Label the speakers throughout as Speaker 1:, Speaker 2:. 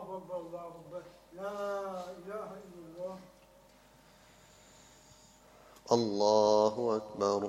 Speaker 1: أكبر الله أكبر لا إله إلا الله.
Speaker 2: الله أكبر.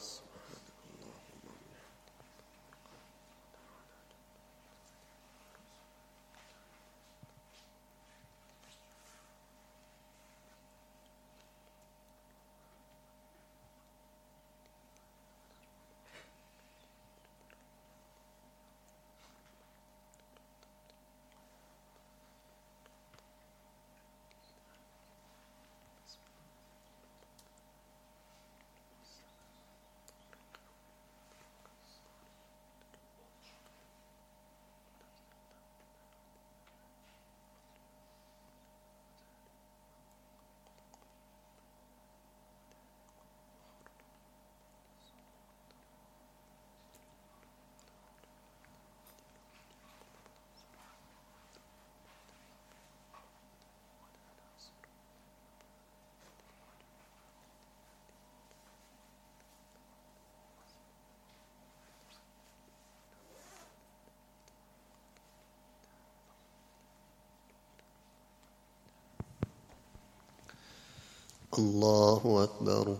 Speaker 2: الله أكبر.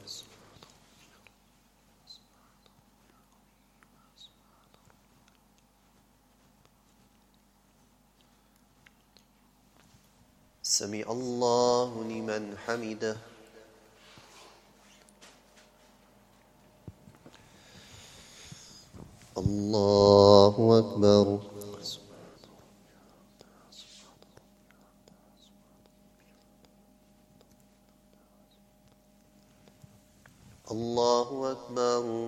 Speaker 2: سمع الله لمن حمده. الله أكبر. الله أكبر.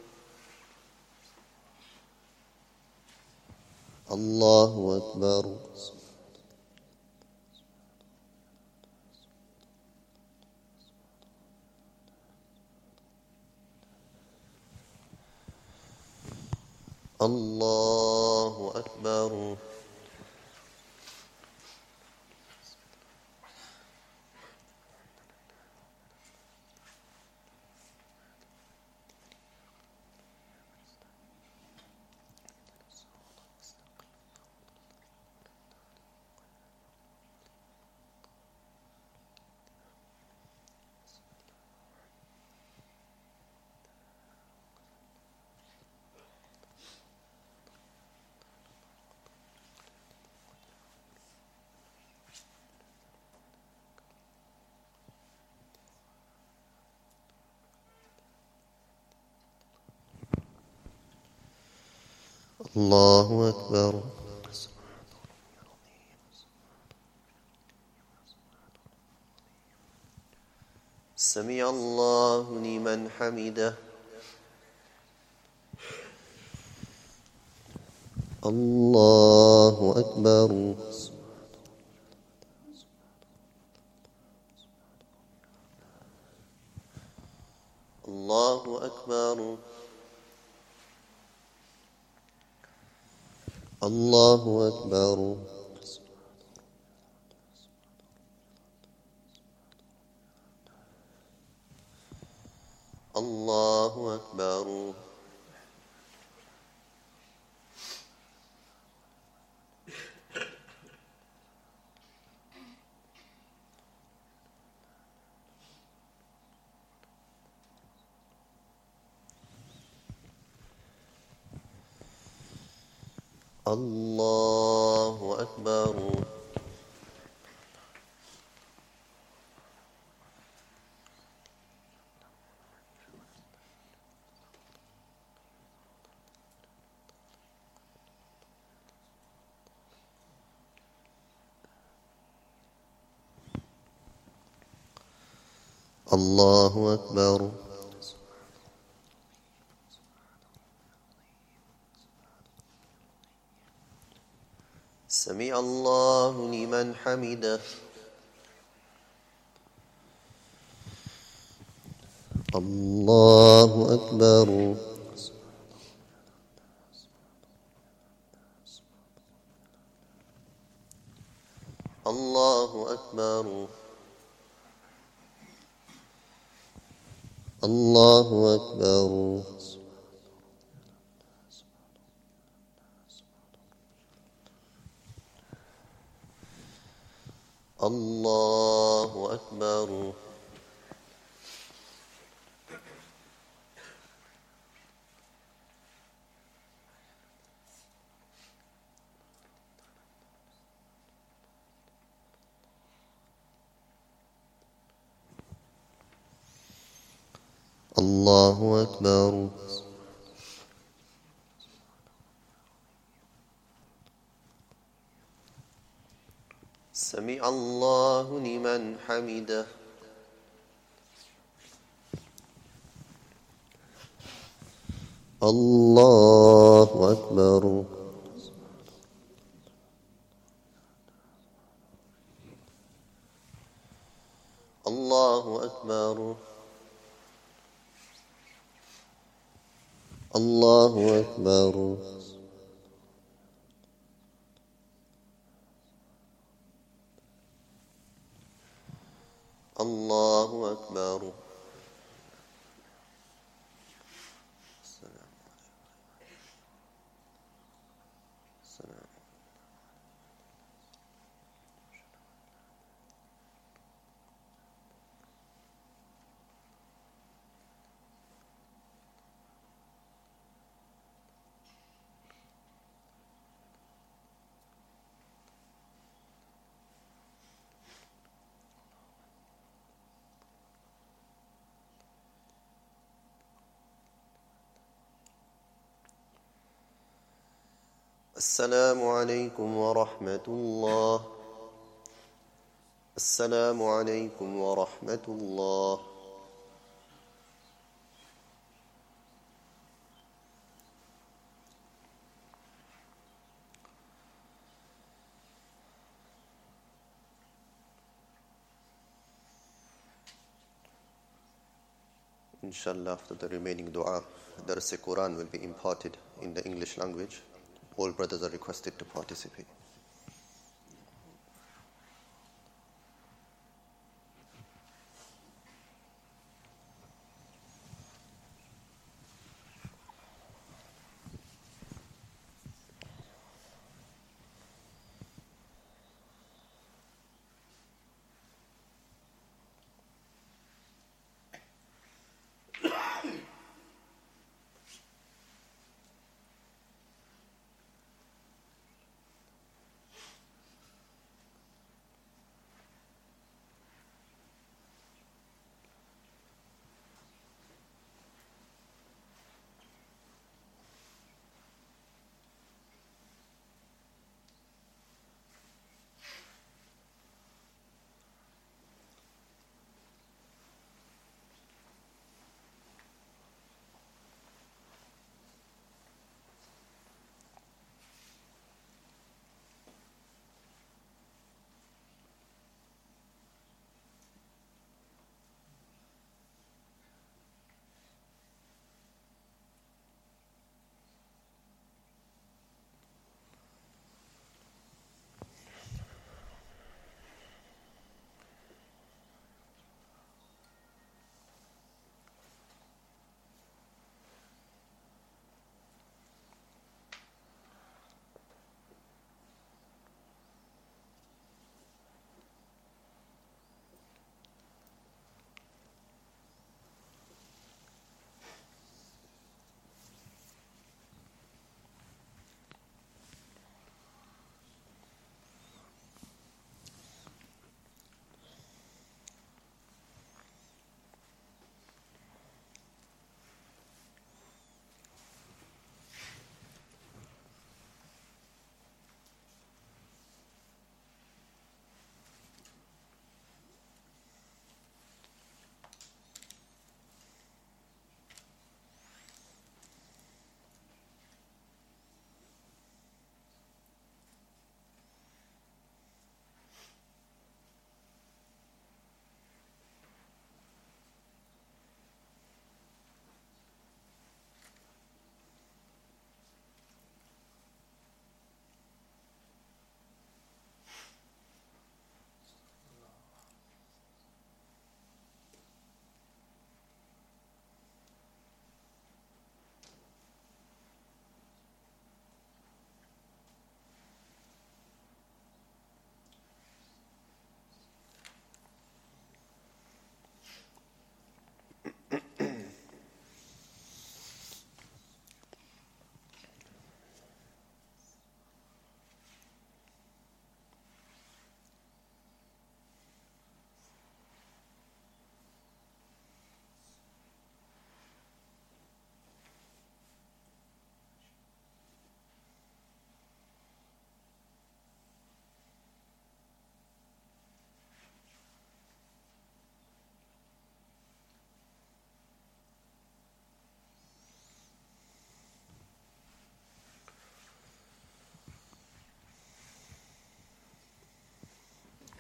Speaker 2: الله أكبر. الله أكبر. الله أكبر. سمع الله لمن حمده. الله أكبر. الله أكبر. الله أكبر. الله أكبر. الله أكبر. الله أكبر. سمع الله لمن حمده. الله أكبر. الله أكبر. الله أكبر. الله أكبر. الله أكبر. سمع الله لمن حمده. الله أكبر. الله أكبر. الله أكبر. الله أكبر. السلام عليكم ورحمة الله. السلام عليكم ورحمة الله. Inshallah, after the remaining dua, Dars Quran will be imparted in the English language. All brothers are requested to participate.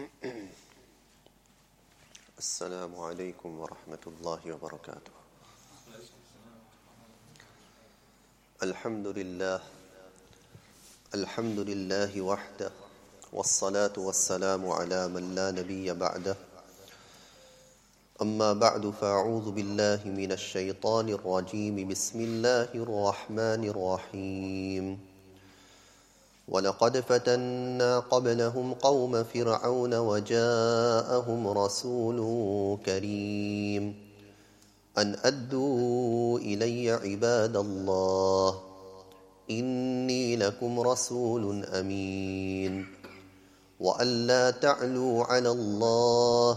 Speaker 2: السلام عليكم ورحمة الله وبركاته. الحمد لله وحده والصلاة والسلام على من لا نبي بعده. أما بعد فأعوذ بالله من الشيطان الرجيم. بسم الله الرحمن الرحيم. ولقد فتنا قبلهم قوم فرعون وجاءهم رسول كريم أن أدوا إلي عباد الله إني لكم رسول أمين وأن لا تعلوا على الله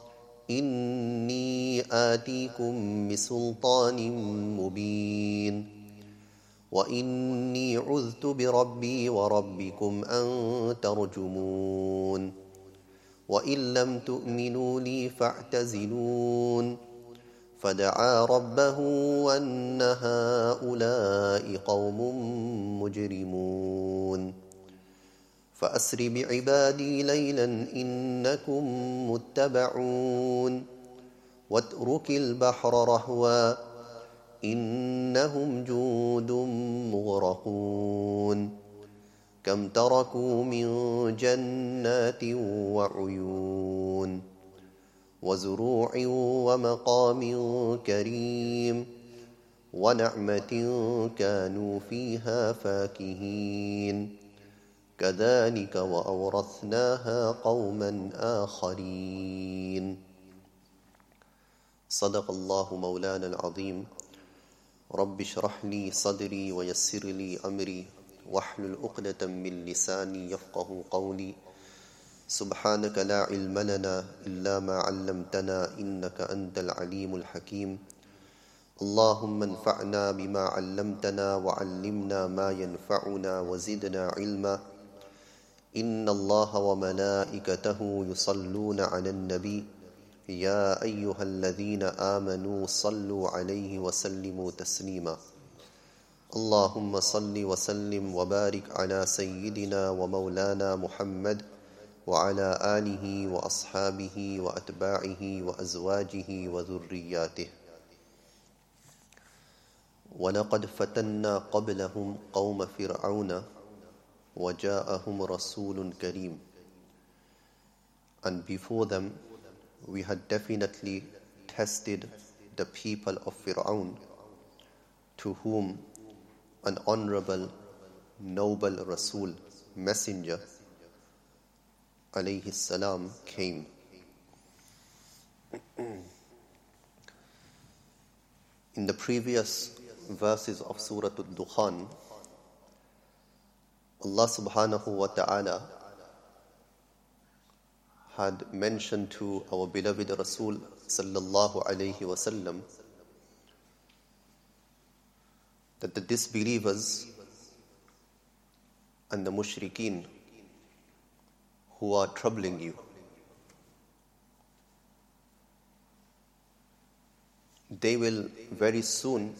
Speaker 2: إني آتيكم بسلطان مبين وإني عذت بربي وربكم أن ترجمون وإن لم تؤمنوا لي فاعتزلون فدعا ربه أن هؤلاء قوم مجرمون فأسر بعبادي ليلا إنكم متبعون واترك البحر رهوا إنهم جند مغرقون كم تركوا من جنات وعيون وزروع ومقام كريم ونعمة كانوا فيها فاكهين كذلك وأورثناها قوما آخرين. صدق الله مولانا العظيم. رب اشرح لي صدري ويسر لي أمري واحلل عقدة من لساني يفقه قولي. سبحانك لا علم لنا إلا ما علمتنا إنك أنت العليم الحكيم. اللهم انفعنا بما علمتنا وعلمنا ما ينفعنا وزدنا علما. إن الله وملائكته يصلون على النبي يا أيها الذين آمنوا صلوا عليه وسلموا تسليما. اللهم صل وسلم وبارك على سيدنا ومولانا محمد وعلى آله وأصحابه وأتباعه وأزواجه وذرياته. ولقد فتنا قبلهم قوم فرعون وجاءهم رسول كريم. And before them we had definitely tested the people of Fir'aun, to whom an honorable, noble Rasul, messenger, alayhi salam, came. In the previous verses of Surah Ad-Dukhan, Allah subhanahu wa ta'ala had mentioned to our beloved Rasul sallallahu alayhi wa sallam that the disbelievers and the mushrikeen who are troubling you, they will very soon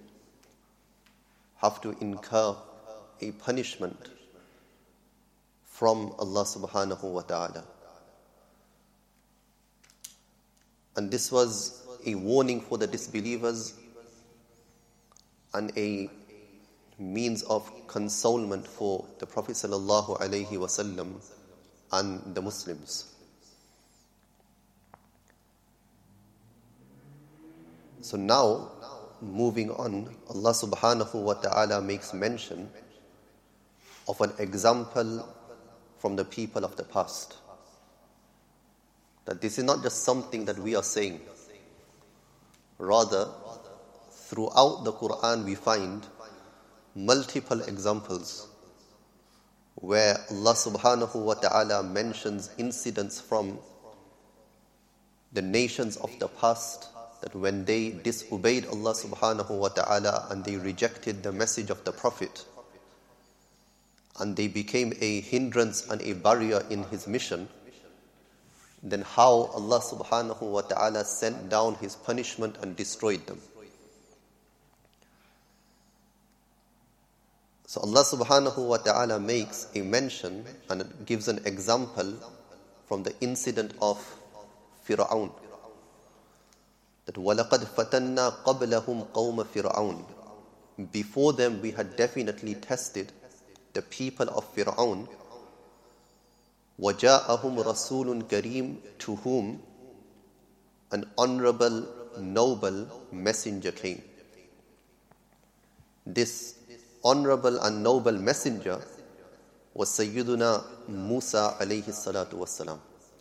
Speaker 2: have to incur a punishment from Allah subhanahu wa ta'ala. And this was a warning for the disbelievers and a means of consolement for the Prophet sallallahu alaihi wasallam and the Muslims. So now, moving on, Allah subhanahu wa ta'ala makes mention of an example from the people of the past. That this is not just something that we are saying. Rather, throughout the Quran we find multiple examples where Allah subhanahu wa ta'ala mentions incidents from the nations of the past, that when they disobeyed Allah subhanahu wa ta'ala and they rejected the message of the Prophet and they became a hindrance and a barrier in his mission, then how Allah subhanahu wa ta'ala sent down his punishment and destroyed them. So Allah subhanahu wa ta'ala makes a mention and gives an example from the incident of Fir'aun. That وَلَقَدْ فَتَنَّا قَبْلَهُمْ قَوْمَ فِرْعَوْنَ. Before them we had definitely tested the people of Fir'aun. وَجَاءَهُمْ رَسُولٌ كَرِيمٌ, to whom an honorable, noble messenger came. This honorable and noble messenger was Sayyiduna Musa alayhi salatu wassalam.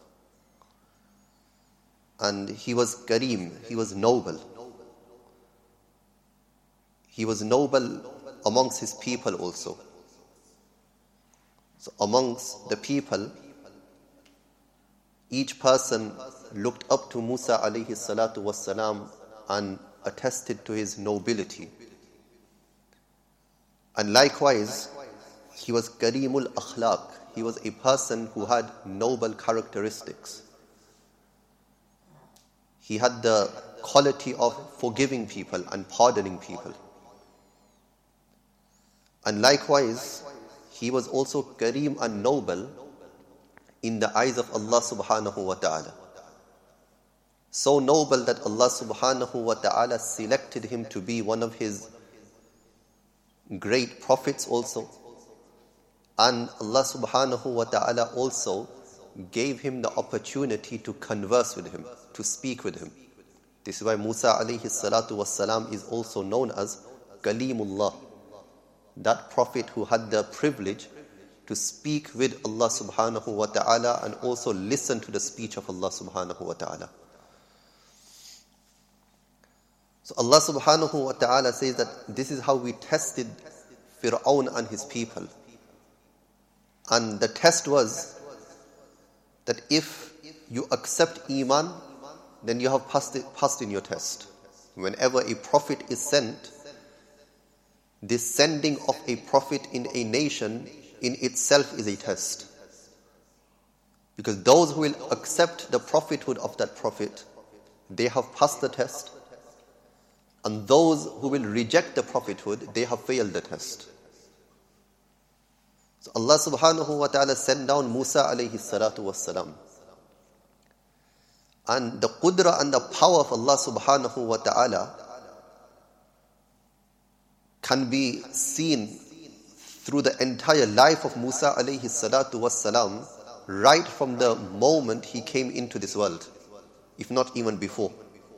Speaker 2: And he was Kareem, he was noble. He was noble amongst his people also. So amongst the people, each person looked up to Musa alayhi salatu wassalam and attested to his nobility. And likewise, he was Kareemul Akhlaq. He was a person who had noble characteristics. He had the quality of forgiving people and pardoning people. And likewise, he was also Kareem and noble in the eyes of Allah subhanahu wa ta'ala. So noble that Allah subhanahu wa ta'ala selected him to be one of his great prophets also. And Allah subhanahu wa ta'ala also gave him the opportunity to converse with him, to speak with him. This is why Musa alayhi salatu wassalam is also known as Kalimullah, that prophet who had the privilege to speak with Allah subhanahu wa ta'ala and also listen to the speech of Allah subhanahu wa ta'ala. So Allah subhanahu wa ta'ala says that this is how we tested Fir'aun and his people. And the test was that if you accept Iman, then you have passed in your test. Whenever a prophet is sent, this sending of a prophet in a nation in itself is a test. Because those who will accept the prophethood of that prophet, they have passed the test. And those who will reject the prophethood, they have failed the test. So Allah subhanahu wa ta'ala sent down Musa alayhi salatu wassalam. And the qudra and the power of Allah subhanahu wa ta'ala can be seen through the entire life of Musa alayhi salatu wassalam, right from the moment he came into this world, if not even before.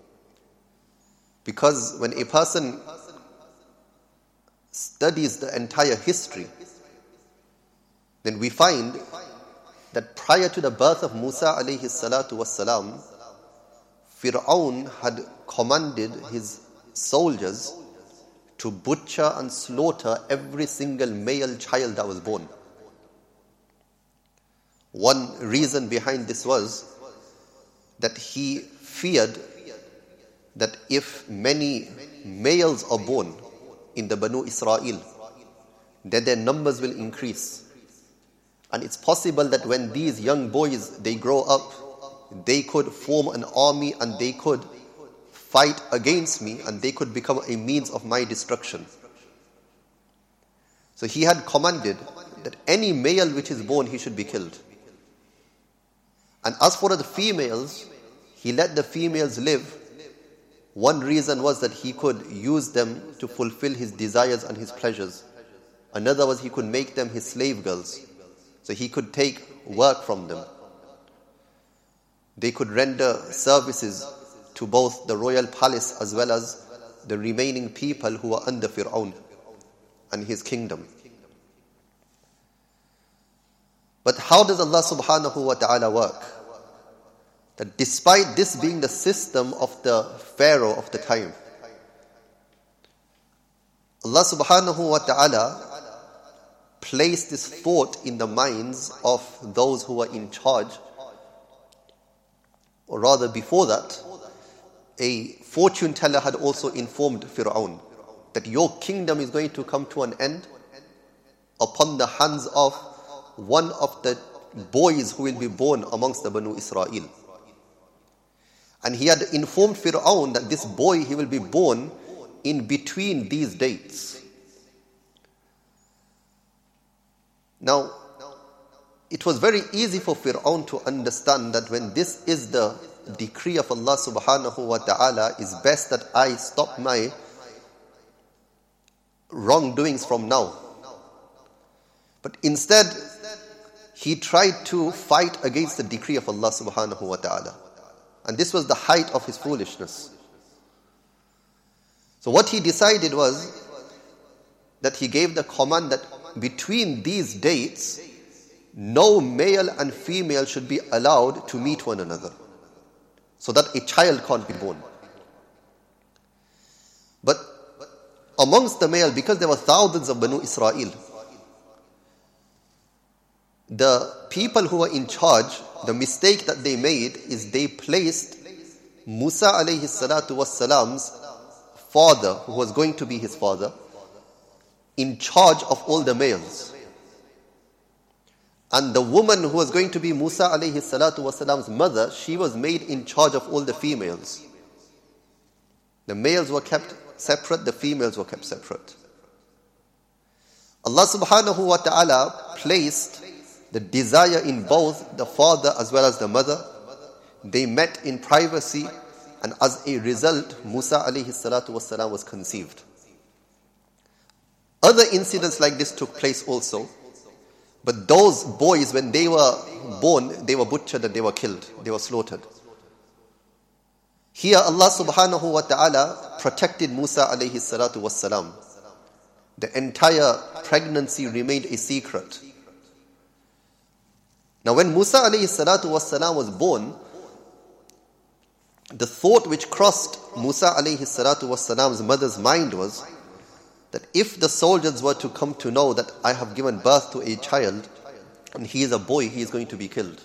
Speaker 2: Because when a person studies the entire history, then we find that prior to the birth of Musa alayhi salatu wassalam, Fir'aun had commanded his soldiers to butcher and slaughter every single male child that was born. One reason behind this was that he feared that if many males are born in the Banu Israel, then their numbers will increase. And it's possible that when these young boys, they grow up, they could form an army and they could fight against me and they could become a means of my destruction. So he had commanded that any male which is born, he should be killed. And as for the females, he let the females live. One reason was that he could use them to fulfill his desires and his pleasures. Another was he could make them his slave girls. So he could take work from them. They could render services to both the royal palace as well as the remaining people who were under Fir'aun and his kingdom. But how does Allah subhanahu wa ta'ala work? That despite this being the system of the Pharaoh of the time, Allah subhanahu wa ta'ala placed this thought in the minds of those who were in charge. Or rather before that, a fortune teller had also informed Fir'aun that your kingdom is going to come to an end upon the hands of one of the boys who will be born amongst the Banu Israel. And he had informed Fir'aun that this boy, he will be born in between these dates. Now, it was very easy for Fir'aun to understand that when this is the decree of Allah subhanahu wa ta'ala, it's best that I stop my wrongdoings from now. But instead, he tried to fight against the decree of Allah subhanahu wa ta'ala. And this was the height of his foolishness. So what he decided was that he gave the command that between these dates, no male and female should be allowed to meet one another, so that a child can't be born. But amongst the male, because there were thousands of Banu Israel, the people who were in charge, the mistake that they made is they placed Musa alayhi salatu wassalam's father, who was going to be his father, in charge of all the males. And the woman who was going to be Musa alayhi salatu wassalam's mother, she was made in charge of all the females. The males were kept separate, the females were kept separate. Allah subhanahu wa ta'ala placed the desire in both the father as well as the mother. They met in privacy, and as a result, Musa alayhi salatu wassalam was conceived. Other incidents like this took place also. But those boys, when they were born, they were butchered and they were killed. They were slaughtered. Here Allah subhanahu wa ta'ala protected Musa alayhi salatu wassalam. The entire pregnancy remained a secret. Now when Musa alayhi salatu wassalam was born, the thought which crossed Musa alayhi salatu wassalam's mother's mind was that if the soldiers were to come to know that I have given birth to a child and he is a boy, he is going to be killed.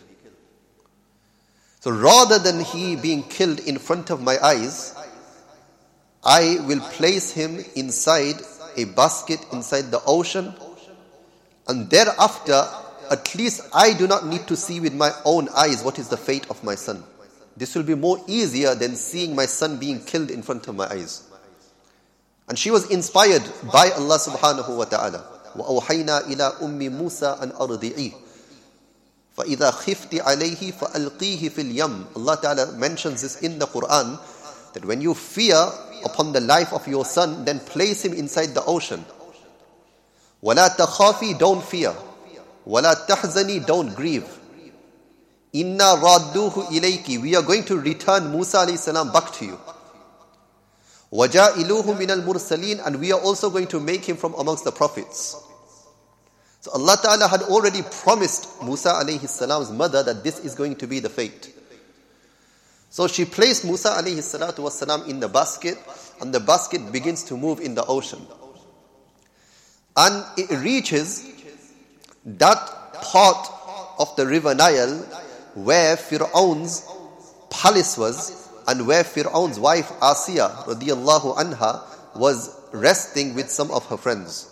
Speaker 2: So rather than he being killed in front of my eyes, I will place him inside a basket inside the ocean, and thereafter at least I do not need to see with my own eyes what is the fate of my son. This will be more easier than seeing my son being killed in front of my eyes. And she was inspired by Allah subhanahu wa ta'ala. وَأَوْحَيْنَا إِلَىٰ أُمِّ مُوسَىٰ أَنْ أَرْضِعِيهِ فَإِذَا خِفْتِ عَلَيْهِ فَأَلْقِيهِ فِي الْيَمِّ. Allah ta'ala mentions this in the Quran, that when you fear upon the life of your son, then place him inside the ocean. وَلَا تَخَافِي, don't fear. وَلَا تَحْزَنِي, don't grieve. إِنَّا رَادُّوهُ إِلَيْكِ, we are going to return Musa alayhi salam back to you. وَجَائِلُوهُ مِنَ الْمُرْسَلِينَ, and we are also going to make him from amongst the prophets. So Allah Ta'ala had already promised Musa alayhi salam's mother that this is going to be the fate. So she placed Musa alayhi salatu wasalam in the basket, and the basket begins to move in the ocean. And it reaches that part of the river Nile where Fir'aun's palace was, and where Fir'aun's wife Asiya radiyallahu anha was resting with some of her friends.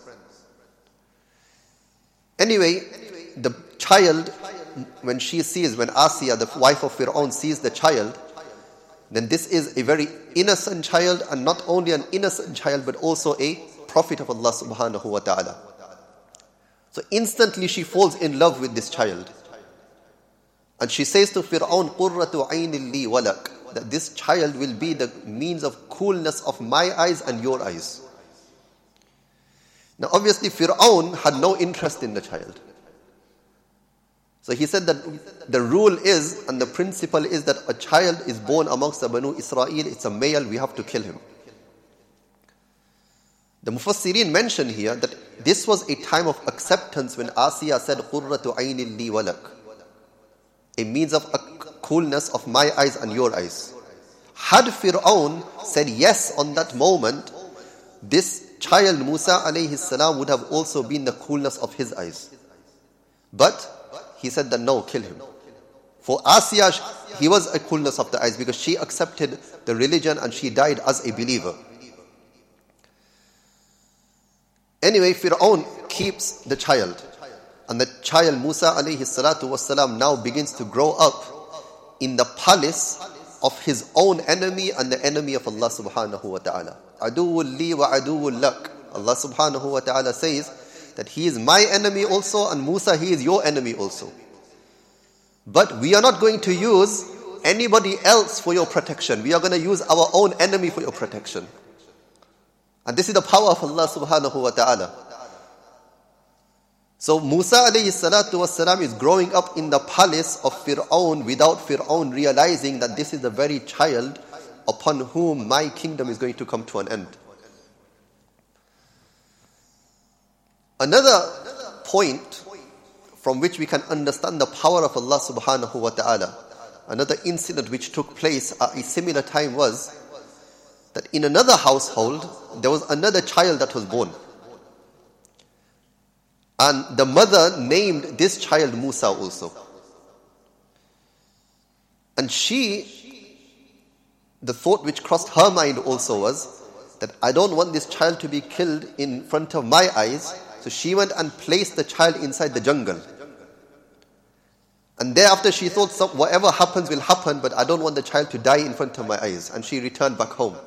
Speaker 2: Anyway, the child, when Asiya, the wife of Fir'aun, sees the child, then this is a very innocent child, and not only an innocent child but also a prophet of Allah subhanahu wa ta'ala. So instantly she falls in love with this child. And she says to Fir'aun, قُرَّةُ عَيْنٍ لِي وَلَكَ, that this child will be the means of coolness of my eyes and your eyes. Now obviously Fir'aun had no interest in the child. So he said that the rule is, and the principle is, that a child is born amongst the Banu Israel, it's a male, we have to kill him. The Mufassirin mention here that this was a time of acceptance when Asiya said, قُرَّةُ عَيْنٍ لِي وَلَكَ, a means of coolness of my eyes and your eyes. Had Fir'aun said yes on that moment, this child Musa alayhi salam would have also been the coolness of his eyes. But he said that no, kill him. For Asiya, he was a coolness of the eyes because she accepted the religion and she died as a believer. Anyway, Fir'aun keeps the child. And the child Musa alayhi salatu wasalam now begins to grow up in the palace of his own enemy and the enemy of Allah subhanahu wa ta'ala. Aduwwul li wa aduwwul lak. Allah subhanahu wa ta'ala says that he is my enemy also, and Musa, he is your enemy also. But we are not going to use anybody else for your protection. We are going to use our own enemy for your protection. And this is the power of Allah subhanahu wa ta'ala. So Musa alayhi salatu wasalam is growing up in the palace of Fir'aun without Fir'aun realizing that this is the very child upon whom my kingdom is going to come to an end. Another point from which we can understand the power of Allah subhanahu wa ta'ala, another incident which took place at a similar time was that in another household there was another child that was born. And the mother named this child Musa also. And the thought which crossed her mind also was that I don't want this child to be killed in front of my eyes. So she went and placed the child inside the jungle. And thereafter she thought, whatever happens will happen, but I don't want the child to die in front of my eyes. And she returned back home.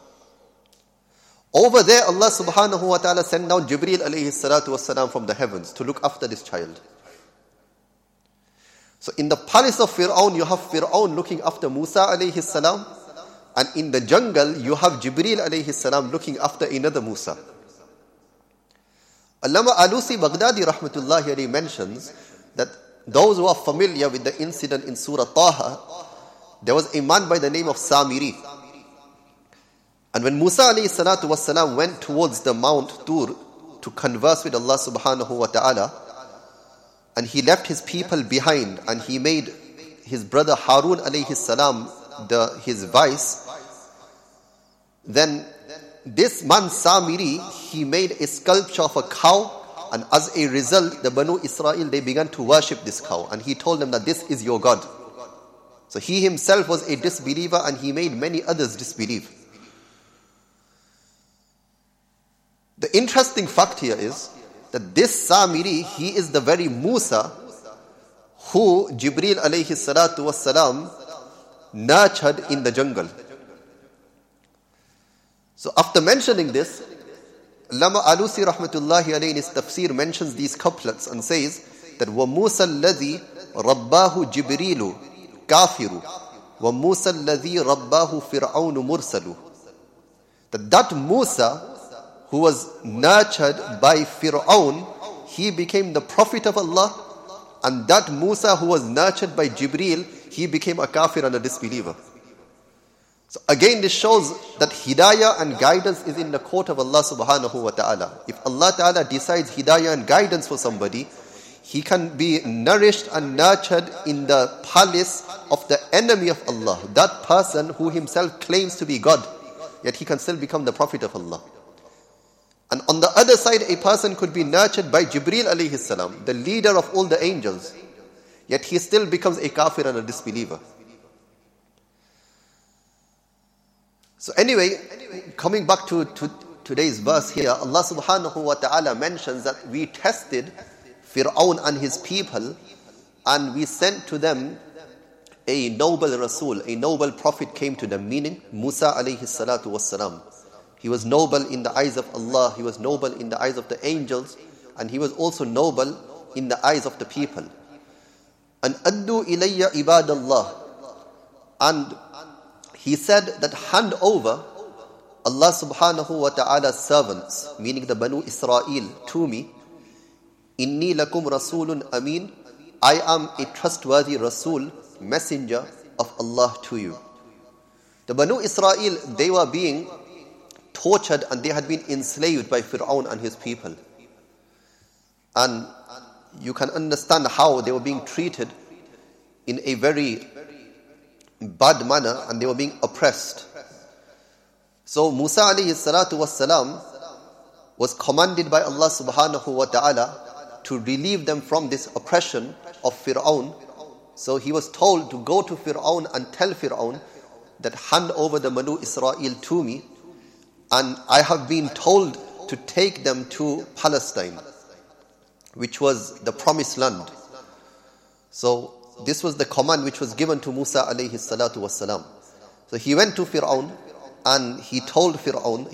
Speaker 2: Over there, Allah subhanahu wa ta'ala sent down Jibreel alayhi salatu wasalam from the heavens to look after this child. So in the palace of Fir'aun, you have Fir'aun looking after Musa alayhi salam. And in the jungle, you have Jibreel alayhi salam looking after another Musa. Allama Alusi Baghdadi rahmatullahi alayhi mentions that those who are familiar with the incident in Surah Taha, there was a man by the name of Samiri. And when Musa alayhi salatu wasalam went towards the Mount Tur to converse with Allah subhanahu wa ta'ala, and he left his people behind and he made his brother Harun alayhi salam his vice, then this man Samiri, he made a sculpture of a cow, and as a result the Banu Israel, they began to worship this cow, and he told them that this is your God. So he himself was a disbeliever and he made many others disbelieve. The interesting fact here is that this Samiri, he is the very Musa who Jibreel alayhi salatu wasalam nurtured in the jungle. So after mentioning this, Allama Alusi rahmatullahi alayhi in his tafsir mentions these couplets and says that وَمُوسَى الَّذِي رَبَّاهُ جِبْرِيلُ كَافِرُ وَمُوسَى الَّذِي رَبَّاهُ فِرْعَوْنُ مُرْسَلُ. That Musa who was nurtured by Fir'aun, he became the prophet of Allah, and that Musa who was nurtured by Jibreel, he became a kafir and a disbeliever. So again, this shows that hidayah and guidance is in the court of Allah subhanahu wa ta'ala. If Allah ta'ala decides hidayah and guidance for somebody, he can be nourished and nurtured in the palace of the enemy of Allah, that person who himself claims to be God, yet he can still become the prophet of Allah. And on the other side, a person could be nurtured by Jibreel alayhi salam, the leader of all the angels, yet he still becomes a kafir and a disbeliever. So anyway, coming back to today's verse here, Allah subhanahu wa ta'ala mentions that we tested Fir'aun and his people, and we sent to them a noble Rasul, a noble prophet came to them, meaning Musa alayhi salatu wassalam. He was noble in the eyes of Allah, he was noble in the eyes of the angels, and he was also noble in the eyes of the people. And addu ilayya ibadallah. And he said that hand over Allah subhanahu wa ta'ala's servants, meaning the Banu Israel, to me. Inni lakum rasulun ameen. I am a trustworthy Rasul, messenger of Allah to you. The Banu Israel, they were being tortured and they had been enslaved by Fir'aun and his people. And you can understand how they were being treated in a very bad manner and they were being oppressed. So Musa alayhi salatu wassalam was commanded by Allah subhanahu wa ta'ala to relieve them from this oppression of Fir'aun. So he was told to go to Fir'aun and tell Fir'aun that hand over the Banu Israel to me, and I have been told to take them to Palestine, which was the promised land. So this was the command which was given to Musa alayhi salatu wassalam. So he went to Fir'aun and he told Fir'aun,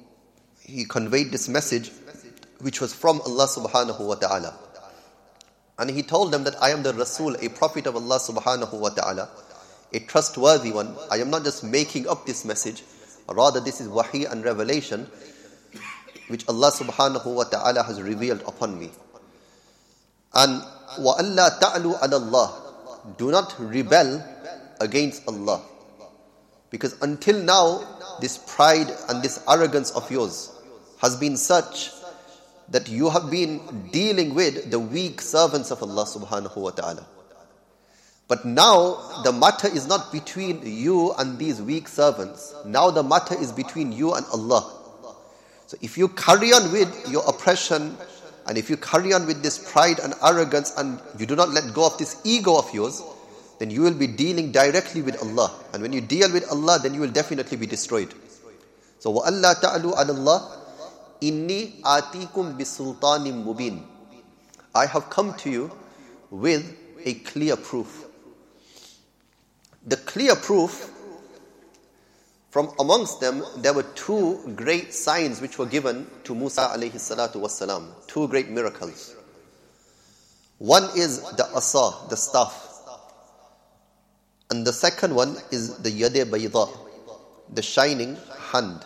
Speaker 2: he conveyed this message which was from Allah subhanahu wa ta'ala. And he told them that I am the Rasul, a prophet of Allah subhanahu wa ta'ala, a trustworthy one. I am not just making up this message, rather this is wahi and revelation which Allah subhanahu wa ta'ala has revealed upon me. And وَأَلَّا تَعْلُوا عَلَى اللَّهِ, do not rebel against Allah. Because until now, this pride and this arrogance of yours has been such that you have been dealing with the weak servants of Allah subhanahu wa ta'ala. But now the matter is not between you and these weak servants. Now the matter is between you and Allah. So if you carry on with your oppression, and if you carry on with this pride and arrogance, and you do not let go of this ego of yours, then you will be dealing directly with Allah. And when you deal with Allah, then you will definitely be destroyed. So وَأَلَّا تَعْلُوا عَلَى اللَّهِ إِنِّي آتِيكُمْ بِسُلْطَانٍ مُبِينٍ. I have come to you with a clear proof. The clear proof, from amongst them, there were two great signs which were given to Musa alayhi salatu wassalam. Two great miracles. One is the asa, the staff. And the second one is the yade bayda, the shining hand.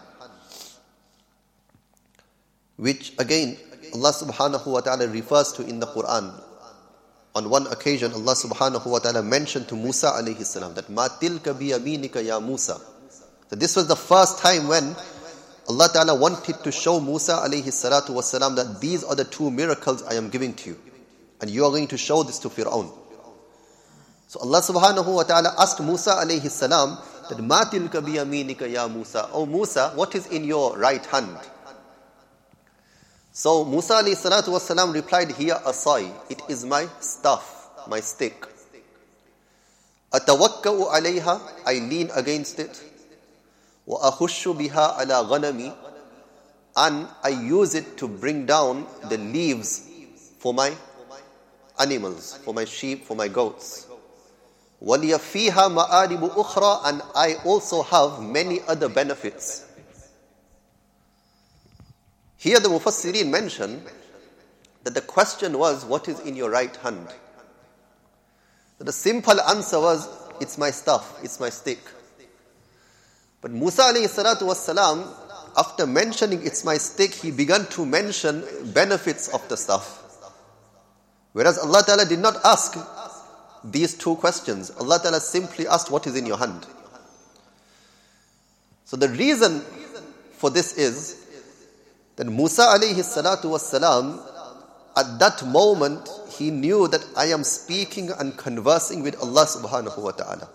Speaker 2: Which again, Allah subhanahu wa ta'ala refers to in the Quran. On one occasion, Allah subhanahu wa ta'ala mentioned to Musa alayhi salam that مَا تِلْكَ بِيَمِينِكَ يَا Musa. So this was the first time when Allah ta'ala wanted to show Musa alayhi salatu wasalam that these are the two miracles I am giving to you. And you are going to show this to Fir'aun. So Allah subhanahu wa ta'ala asked Musa alayhi salam that مَا تِلْكَ بِيَمِينِكَ يَا Musa. Oh Musa, what is in your right hand? So Musa alayhi salatu wasalam replied, Hiya asai, it is my staff, my stick. Atawakka'u alayha, I lean against it. Wa akhushu biha ala ghanami, and I use it to bring down the leaves for my animals, for my sheep, for my goats. Waliya fiha ma'aribu ukhra, and I also have many other benefits. Here the Mufassirin mention that the question was, what is in your right hand? So the simple answer was, it's my staff, it's my stick. But Musa alayhi salatu wassalam, after mentioning it's my stick, he began to mention benefits of the staff. Whereas Allah Ta'ala did not ask these two questions. Allah Ta'ala simply asked, what is in your hand? So the reason for this is that Musa alayhi salatu wassalam, at that moment, he knew that I am speaking and conversing with Allah subhanahu wa ta'ala.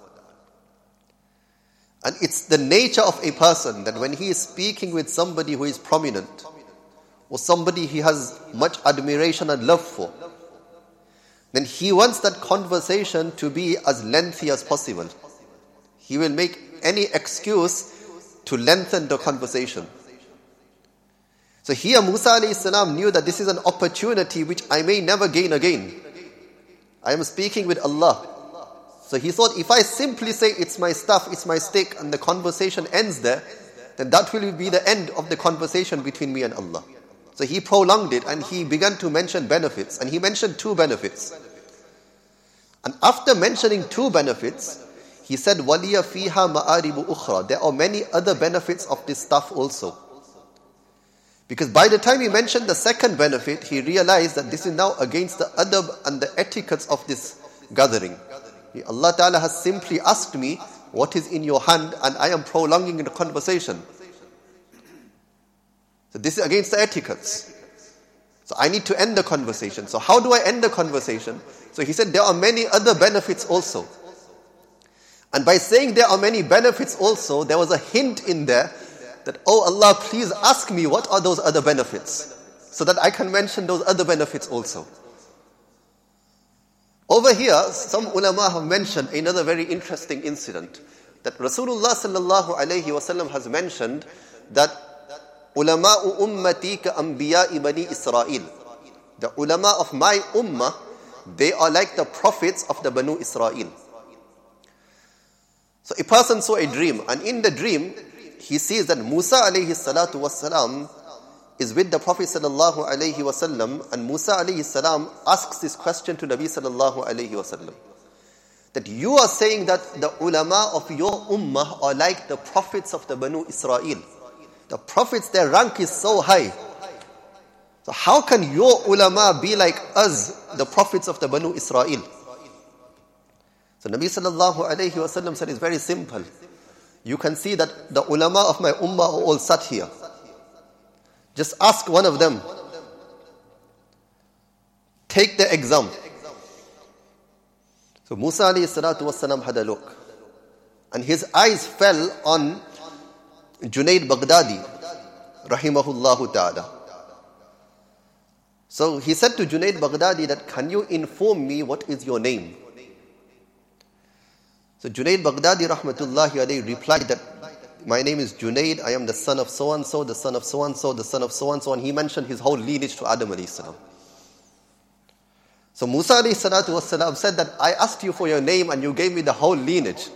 Speaker 2: And it's the nature of a person that when he is speaking with somebody who is prominent, or somebody he has much admiration and love for, then he wants that conversation to be as lengthy as possible. He will make any excuse to lengthen the conversation. So here Musa alayhi salam knew that this is an opportunity which I may never gain again. I am speaking with Allah. So he thought, if I simply say it's my staff, it's my stick, and the conversation ends there, then that will be the end of the conversation between me and Allah. So he prolonged it and he began to mention benefits, and he mentioned two benefits. And after mentioning two benefits, he said, وَلِيَ فِيهَا مَآرِبُ أُخْرَى. There are many other benefits of this staff also. Because by the time he mentioned the second benefit, he realized that this is now against the adab and the etiquettes of this gathering. Allah Ta'ala has simply asked me, what is in your hand, and I am prolonging the conversation. So this is against the etiquettes. So I need to end the conversation. So how do I end the conversation? So he said, there are many other benefits also. And by saying there are many benefits also, there was a hint in there that, oh Allah, please ask me what are those other benefits, so that I can mention those other benefits also. Over here, some ulama have mentioned another very interesting incident, that Rasulullah sallallahu alayhi wasallam has mentioned that ulama'u ummati ka anbiya'i bani Israel. The ulama of my ummah, they are like the prophets of the Banu Israel. So a person saw a dream, and in the dream, he sees that Musa alayhi salatu wassalam is with the Prophet sallallahu alaihi wasallam, and Musa alayhi salam asks this question to Nabi sallallahu alaihi wasallam, that you are saying that the ulama of your ummah are like the prophets of the Banu Israel. The prophets, their rank is so high. So how can your ulama be like us, the prophets of the Banu Israel? So Nabi sallallahu alayhi wasallam said, it's very simple. You can see that the ulama of my ummah are all sat here. Just ask one of them. Take the exam. So Musa alayhi salatu wasalam had a look, and his eyes fell on Junaid Baghdadi, rahimahullahu ta'ala. So he said to Junaid Baghdadi that, can you inform me what is your name? So Junaid Baghdadi rahmatullahi alayhi replied that, my name is Junaid, I am the son of so-and-so, the son of so-and-so, the son of so-and-so, and he mentioned his whole lineage to Adam alayhi salam. So Musa alayhi salatu wasalam said that, I asked you for your name and you gave me the whole lineage.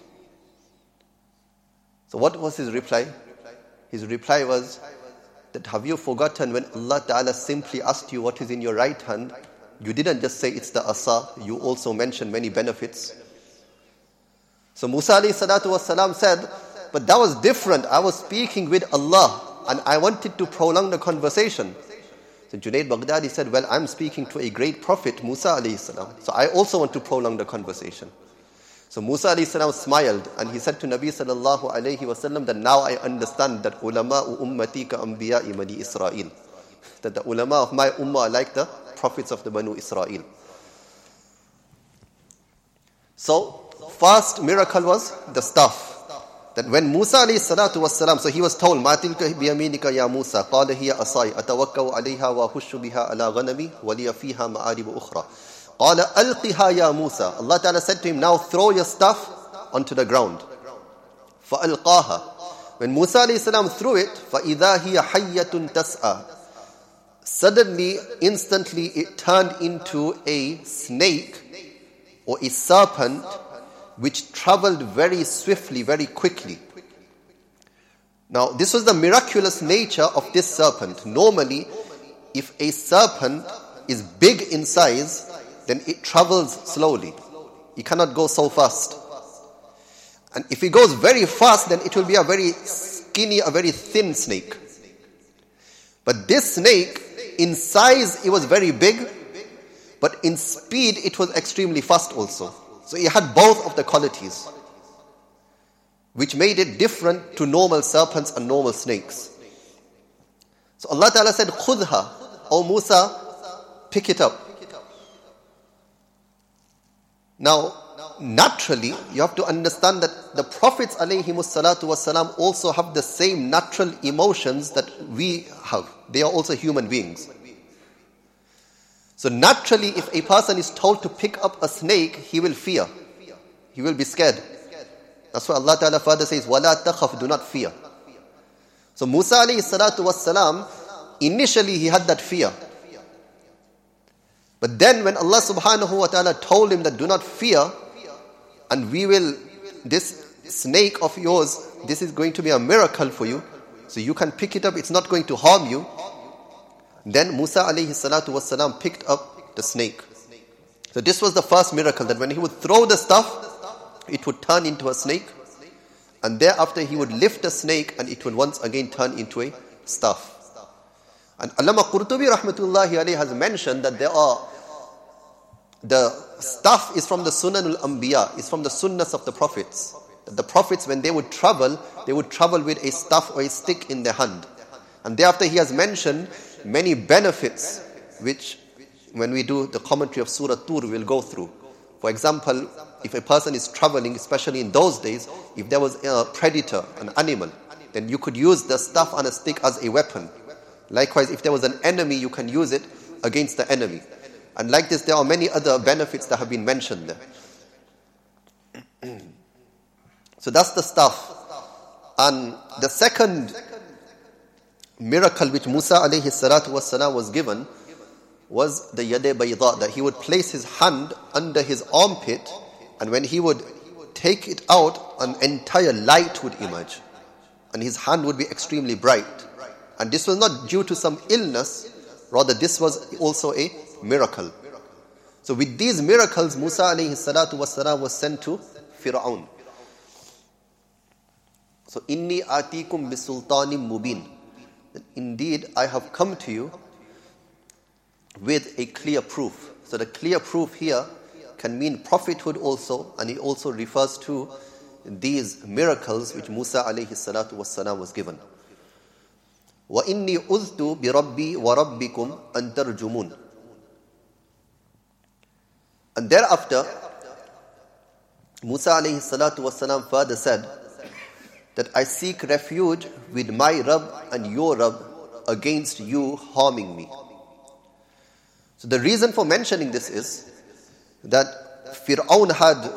Speaker 2: So what was his reply? His reply was that, have you forgotten when Allah Ta'ala simply asked you what is in your right hand, you didn't just say it's the asa, you also mentioned many benefits. So Musa alayhi salatu wasalam said, but that was different. I was speaking with Allah and I wanted to prolong the conversation. So Junaid Baghdadi said, well, I'm speaking to a great prophet, Musa alayhi salam. So I also want to prolong the conversation. So Musa alayhi salam smiled and he said to Nabi sallallahu alayhi wasallam that, now I understand that ulama'u ummati ka anbiya'i bani Israel. That the ulama of my ummah are like the prophets of the Banu Israel. So first miracle was the staff. That when Musa alayhi salatu wassalam, so he was told, مَا تِلْكَ بِيَمِينِكَ يَا مُوسَى قَالَ هِيَ أَصَايَ أَتَوَكَّوْ عَلَيْهَا وَأَهُشُّ بِهَا عَلَى غَنَمِي وَلِيَ فِيهَا مَآرِبُ أُخْرَى قَالَ أَلْقِهَا يَا مُوسَى. Allah Ta'ala said to him, now throw your staff onto the ground. فَأَلْقَاهَا. When Musa alayhi salam threw it, فَإِذَا هِيَ حَيَّةٌ تَسْعَى. Suddenly, instantly, it turned into a snake or a serpent which traveled very swiftly, very quickly. Now, this was the miraculous nature of this serpent. Normally, if a serpent is big in size, then it travels slowly. It cannot go so fast. And if it goes very fast, then it will be a very skinny, a very thin snake. But this snake, in size, it was very big, but in speed, it was extremely fast also. So it had both of the qualities, which made it different to normal serpents and normal snakes. So Allah Ta'ala said, خُذْهَا, O Musa, pick it up. Now, naturally, you have to understand that the prophets alayhimus salatu wasalam also have the same natural emotions that we have. They are also human beings. So naturally, if a person is told to pick up a snake, he will fear. He will be scared. That's why Allah Ta'ala further says, وَلَا تَخَفْ, do not fear. So Musa alayhi salatu wassalam, initially he had that fear. But then when Allah subhanahu wa ta'ala told him that do not fear, and this snake of yours, this is going to be a miracle for you, so you can pick it up, it's not going to harm you. Then Musa alayhi salatu wassalam picked up the snake. So this was the first miracle, that when he would throw the stuff, it would turn into a snake. And thereafter he would lift the snake and it would once again turn into a staff. And Allama Qurtubi rahmatullahi alayhi has mentioned that the staff is from the Sunan al-Anbiya, is from the sunnahs of the prophets. That the prophets, when they would travel with a staff or a stick in their hand. And thereafter he has mentioned many benefits which when we do the commentary of Surah Tur we'll go through. For example, if a person is traveling, especially in those days, if there was a predator, an animal, then you could use the staff and a stick as a weapon. Likewise, if there was an enemy, you can use it against the enemy. And like this, there are many other benefits that have been mentioned there. So that's the staff. And the second miracle which Musa alayhi salatu wassalam was given was the Yade Bayda, that he would place his hand under his armpit, and when he would take it out, an entire light would emerge. And his hand would be extremely bright. And this was not due to some illness, rather this was also a miracle. So with these miracles, Musa alayhi salatu wassalam was sent to Fir'aun. So, inni atikum bisultanim mubin. Indeed, I have come to you with a clear proof. So the clear proof here can mean prophethood also, and it also refers to these miracles which Musa alayhi salatu wassalam was given. Wa inni uztu bi rabbi wa rabbikum an tarjumun. And thereafter, Musa alayhi salatu wassalam further said that I seek refuge with my Rabb and your Rabb against you harming me. So the reason for mentioning this is that Fir'aun had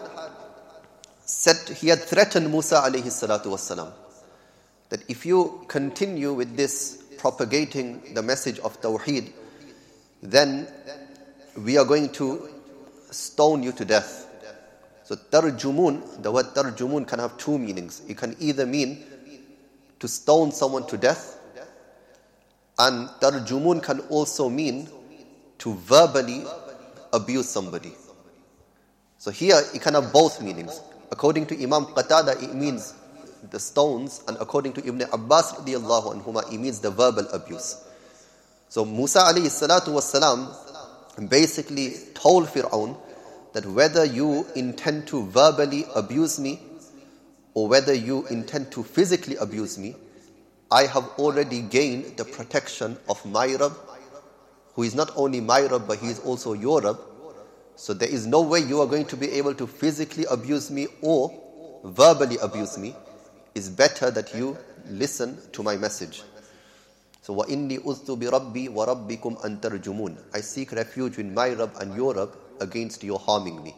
Speaker 2: threatened Musa alayhi salatu wassalam that if you continue with this propagating the message of Tawheed, then we are going to stone you to death. So tarjumun, the word tarjumun can have two meanings. It can either mean to stone someone to death, and tarjumun can also mean to verbally abuse somebody. So here it can have both meanings. According to Imam Qatada, it means the stones, and according to Ibn Abbas radiyallahu anhuma, it means the verbal abuse. So Musa alayhi salatu wassalam basically told Fir'aun that whether you intend to verbally abuse me or whether you intend to physically abuse me, I have already gained the protection of my Rabb, who is not only my Rabb but he is also your Rabb. So there is no way you are going to be able to physically abuse me or verbally abuse me. It's better that you listen to my message. So وَإِنِّي أُذْتُ بِرَبِّي وَرَبِّكُمْ أَن تَرْجُمُونَ. I seek refuge with my Rabb and your Rabb against your harming me.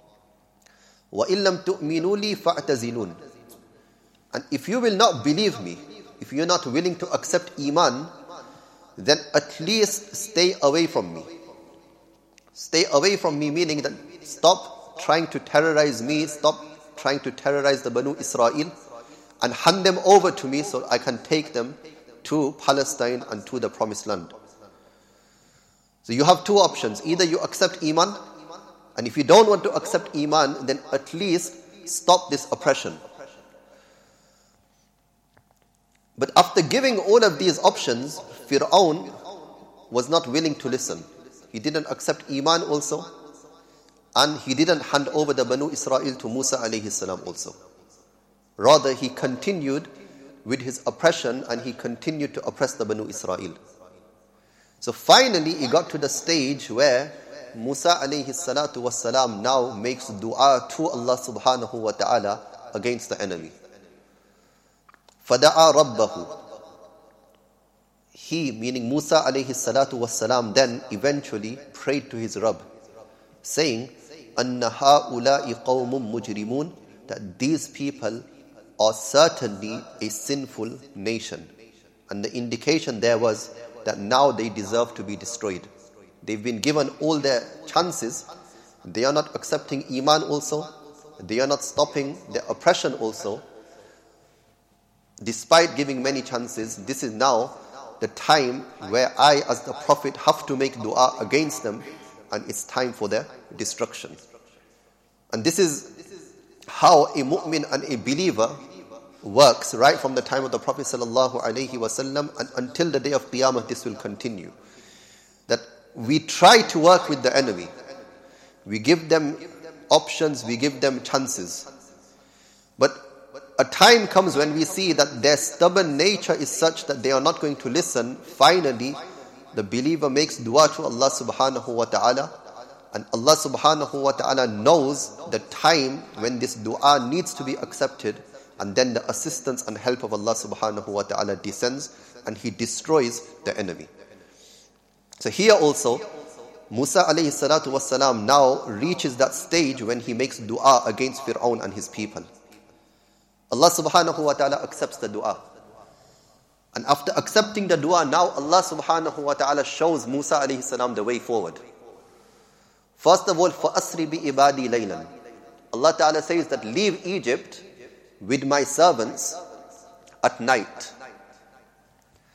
Speaker 2: وَإِن لَمْ تُؤْمِنُوا لِي فَاعْتَزِلُونَ. And if you will not believe me, if you're not willing to accept Iman, then at least stay away from me. Stay away from me meaning that stop trying to terrorize me, stop trying to terrorize the Banu Israel, and hand them over to me so I can take them to Palestine and to the Promised Land. So you have two options. Either you accept Iman, and if you don't want to accept Iman, then at least stop this oppression. But after giving all of these options, Fir'aun was not willing to listen. He didn't accept Iman also, and he didn't hand over the Banu Israel to Musa alayhi salam also. Rather, he continued with his oppression and he continued to oppress the Banu Israel. So finally, he got to the stage where Musa alayhi salatu wassalam now makes dua to Allah subhanahu wa ta'ala against the enemy. فَدَعَى رَبَّهُ. He, meaning Musa alayhi salatu wassalam, then eventually prayed to his Rabb, saying, أَنَّ هَؤُلَاءِ قَوْمٌ مُجْرِمُونَ. That these people are certainly a sinful nation. And the indication there was that now they deserve to be destroyed. They've been given all their chances. They are not accepting Iman also. They are not stopping their oppression also. Despite giving many chances, this is now the time where I as the Prophet have to make dua against them, and it's time for their destruction. And this is how a mu'min and a believer works right from the time of the Prophet sallallahu alaihi wasallam and until the day of Qiyamah. This will continue. That we try to work with the enemy. We give them options, we give them chances. But a time comes when we see that their stubborn nature is such that they are not going to listen. Finally, the believer makes dua to Allah subhanahu wa ta'ala, and Allah subhanahu wa ta'ala knows the time when this dua needs to be accepted, and then the assistance and help of Allah subhanahu wa ta'ala descends and He destroys the enemy. So here also, Musa alayhi salatu wassalam now reaches that stage when he makes dua against Fir'aun and his people. Allah subhanahu wa ta'ala accepts the dua. And after accepting the dua, now Allah subhanahu wa ta'ala shows Musa alayhi salam the way forward. First of all, فَأَسْرِ بِإِبَادِي لَيْلًا. Allah ta'ala says that leave Egypt with my servants at night.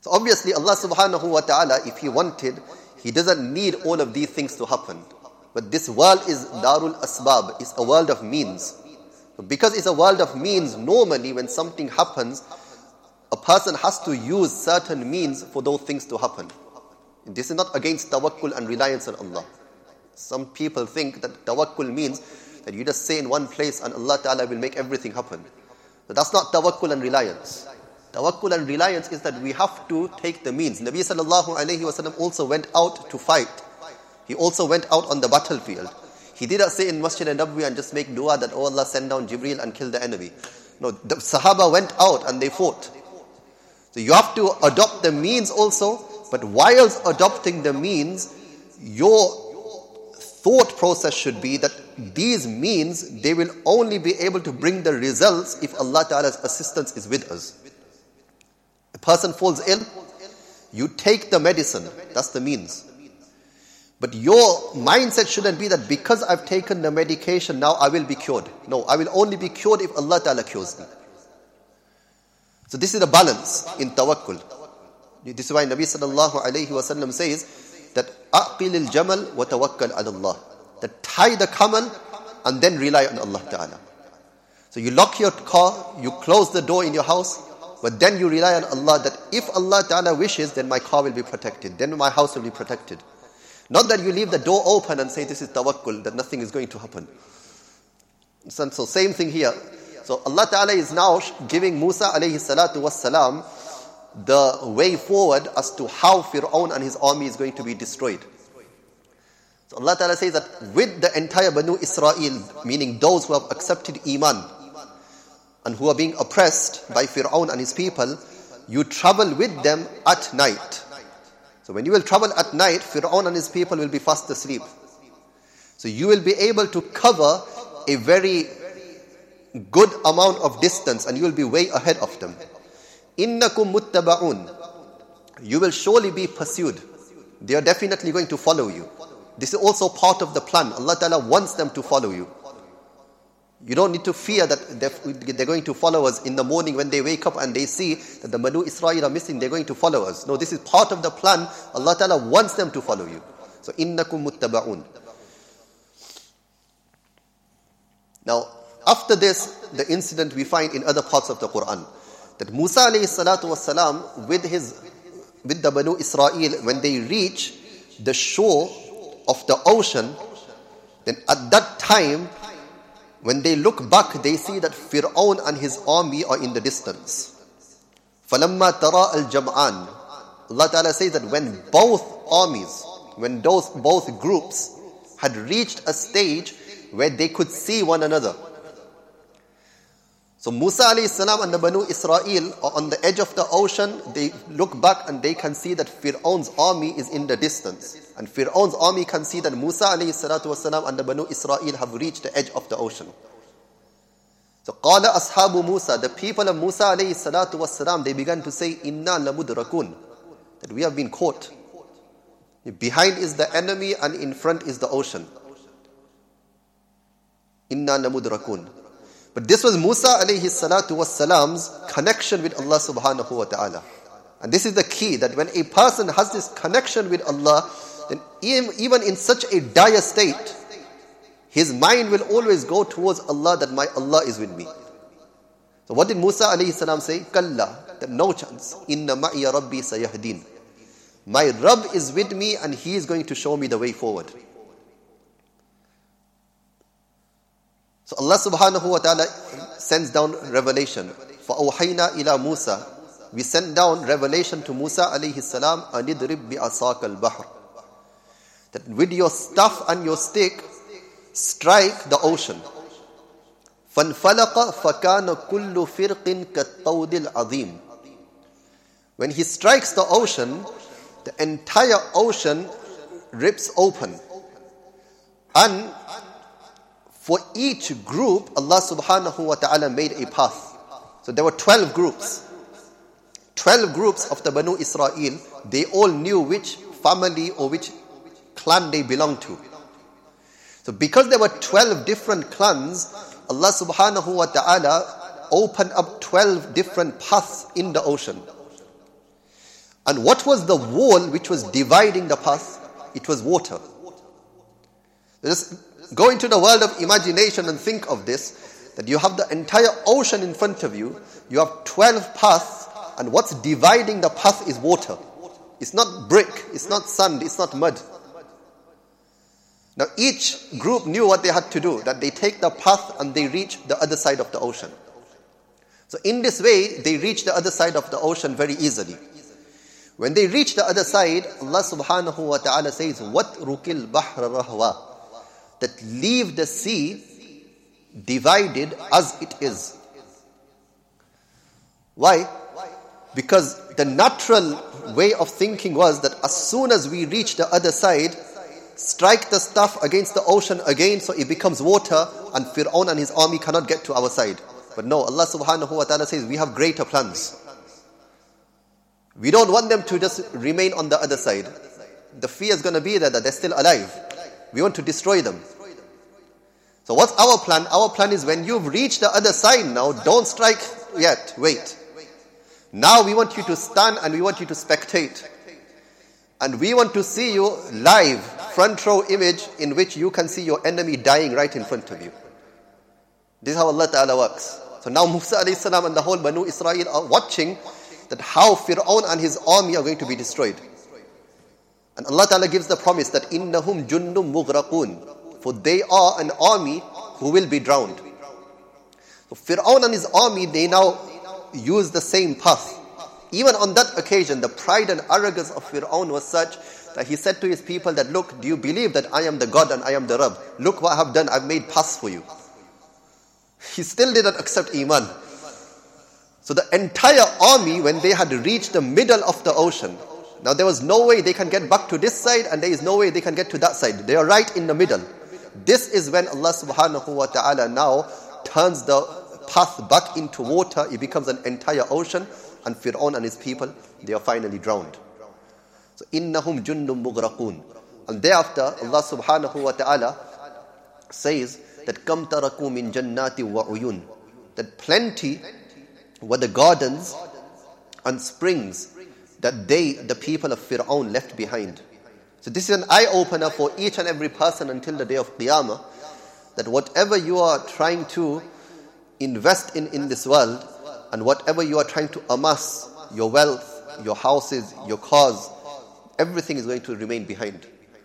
Speaker 2: So obviously Allah subhanahu wa ta'ala, if He wanted, He doesn't need all of these things to happen. But this world is Darul Asbab, it's a world of means. Because it's a world of means, normally when something happens, a person has to use certain means for those things to happen. This is not against tawakkul and reliance on Allah. Some people think that tawakkul means that you just stay in one place and Allah Ta'ala will make everything happen. But that's not tawakkul and reliance. Tawakkul and reliance is that we have to take the means. Nabi sallallahu alayhi wa sallam also went out to fight. He also went out on the battlefield. He did not stay in Masjid al-Nabawi and just make dua that, oh Allah, send down Jibreel and kill the enemy. No, the Sahaba went out and they fought. So you have to adopt the means also, but whilst adopting the means, your thought process should be that these means, they will only be able to bring the results if Allah Ta'ala's assistance is with us. A person falls ill, you take the medicine, that's the means. But your mindset shouldn't be that because I've taken the medication, now I will be cured. No, I will only be cured if Allah Ta'ala cures me. So this is the balance in tawakkul. This is why Nabi sallallahu alayhi wa sallam says that aqil al-jamal wa tawakkal ala Allah. That tie the camel and then rely on Allah Ta'ala. So you lock your car, you close the door in your house, but then you rely on Allah that if Allah Ta'ala wishes, then my car will be protected, then my house will be protected. Not that you leave the door open and say this is tawakkul, that nothing is going to happen. So same thing here. So Allah Ta'ala is now giving Musa alayhi salatu wassalam the way forward as to how Fir'aun and his army is going to be destroyed. So Allah Ta'ala says that with the entire Banu Israel, meaning those who have accepted Iman and who are being oppressed by Fir'aun and his people, you travel with them at night. So when you will travel at night, Fir'aun and his people will be fast asleep. So you will be able to cover a very good amount of distance and you will be way ahead of them. Innakum muttaba'un. You will surely be pursued. They are definitely going to follow you. This is also part of the plan. Allah Ta'ala wants them to follow you. You don't need to fear that they're going to follow us in the morning when they wake up and they see that the Banu Israel are missing, they're going to follow us. No, this is part of the plan. Allah Ta'ala wants them to follow you. So, innakum muttaba'un. Now, after this, the incident we find in other parts of the Quran. That Musa alayhi salatu wasalam with the Banu Israel, when they reach the shore of the ocean, then at that time, when they look back, they see that Fir'aun and his army are in the distance. فَلَمَّا تَرَاءَ الْجَمْعَانِ. Allah Ta'ala says that when both armies, when both groups had reached a stage where they could see one another. So Musa alayhi salam and the Banu Israel are on the edge of the ocean. They look back and they can see that Fir'aun's army is in the distance. And Fir'aun's army can see that Musa alayhi salatu wasalam and the Banu Israel have reached the edge of the ocean. So قَالَ أَصْحَابُ Musa, the people of Musa alayhi salatu wasalam, they began to say, إِنَّا لَمُدْرَكُونَ, that we have been caught. Behind is the enemy and in front is the ocean. إِنَّا لَمُدْرَكُونَ. But this was Musa alayhi salatu wasalam's connection with Allah subhanahu wa ta'ala. And this is the key, that when a person has this connection with Allah, then even in such a dire state, his mind will always go towards Allah, that my Allah is with me. So what did Musa alayhi salam say? Kalla, that no chance. Inna ma'iya rabbi sayahdin. My Rabb is with me and He is going to show me the way forward. So Allah subhanahu wa ta'ala sends down revelation. فَأَوْحَيْنَا إِلَى Musa. We sent down revelation to Musa alayhi salam, أَنِدْرِبْ بِعَصَاكَ الْبَحْرِ. That with your staff and your stick, strike the ocean. فَانْفَلَقَ فَكَانَ كُلُّ فِرْقٍ كَالطَّوْدِ الْعَظِيمِ. When he strikes the ocean, the entire ocean rips open. And for each group, Allah subhanahu wa ta'ala made a path. So there were 12 groups. 12 groups of the Banu Israel. They all knew which family or which clan they belonged to. So because there were 12 different clans, Allah subhanahu wa ta'ala opened up 12 different paths in the ocean. And what was the wall which was dividing the path? It was water. Just go into the world of imagination and think of this, that you have the entire ocean in front of you, you have 12 paths, and what's dividing the path is water. It's not brick, it's not sand, it's not mud. Now each group knew what they had to do, that they take the path and they reach the other side of the ocean. So in this way, they reach the other side of the ocean very easily. When they reach the other side, Allah subhanahu wa ta'ala says, وَاتْرُكِ الْبَحْرَ رَهْوَى, that leave the sea divided as it is. Why? Because the natural way of thinking was that as soon as we reach the other side, strike the stuff against the ocean again so it becomes water and Fir'aun and his army cannot get to our side. But no, Allah subhanahu wa ta'ala says we have greater plans. We don't want them to just remain on the other side. The fear is going to be there that they're still alive. We want to destroy them. So what's our plan? Our plan is when you've reached the other side now, don't strike yet, wait. Now we want you to stand and we want you to spectate. And we want to see you live, front row image in which you can see your enemy dying right in front of you. This is how Allah Ta'ala works. So now Musa alayhi salam and the whole Banu Israel are watching that how Fir'aun and his army are going to be destroyed. And Allah Ta'ala gives the promise that إِنَّهُمْ جُنُّمْ مُغْرَقُونَ, for they are an army who will be drowned. So Fir'aun and his army, they now use the same path. Even on that occasion, the pride and arrogance of Fir'aun was such that he said to his people that, look, do you believe that I am the God and I am the Rabb? Look what I have done, I've made paths for you. He still didn't accept Iman. So the entire army, when they had reached the middle of the ocean, now there was no way they can get back to this side and there is no way they can get to that side. They are right in the middle. This is when Allah subhanahu wa ta'ala now turns the path back into water. It becomes an entire ocean, and Fir'aun and his people, they are finally drowned. So innahum junnum mughraqun. And thereafter Allah subhanahu wa ta'ala says that kam taraku min jannati wa uyun, that plenty were the gardens and springs that they, the people of Fir'aun, left behind. So this is an eye-opener for each and every person until the day of Qiyamah, that whatever you are trying to invest in this world, and whatever you are trying to amass, your wealth, your houses, your cars, everything is going to remain behind.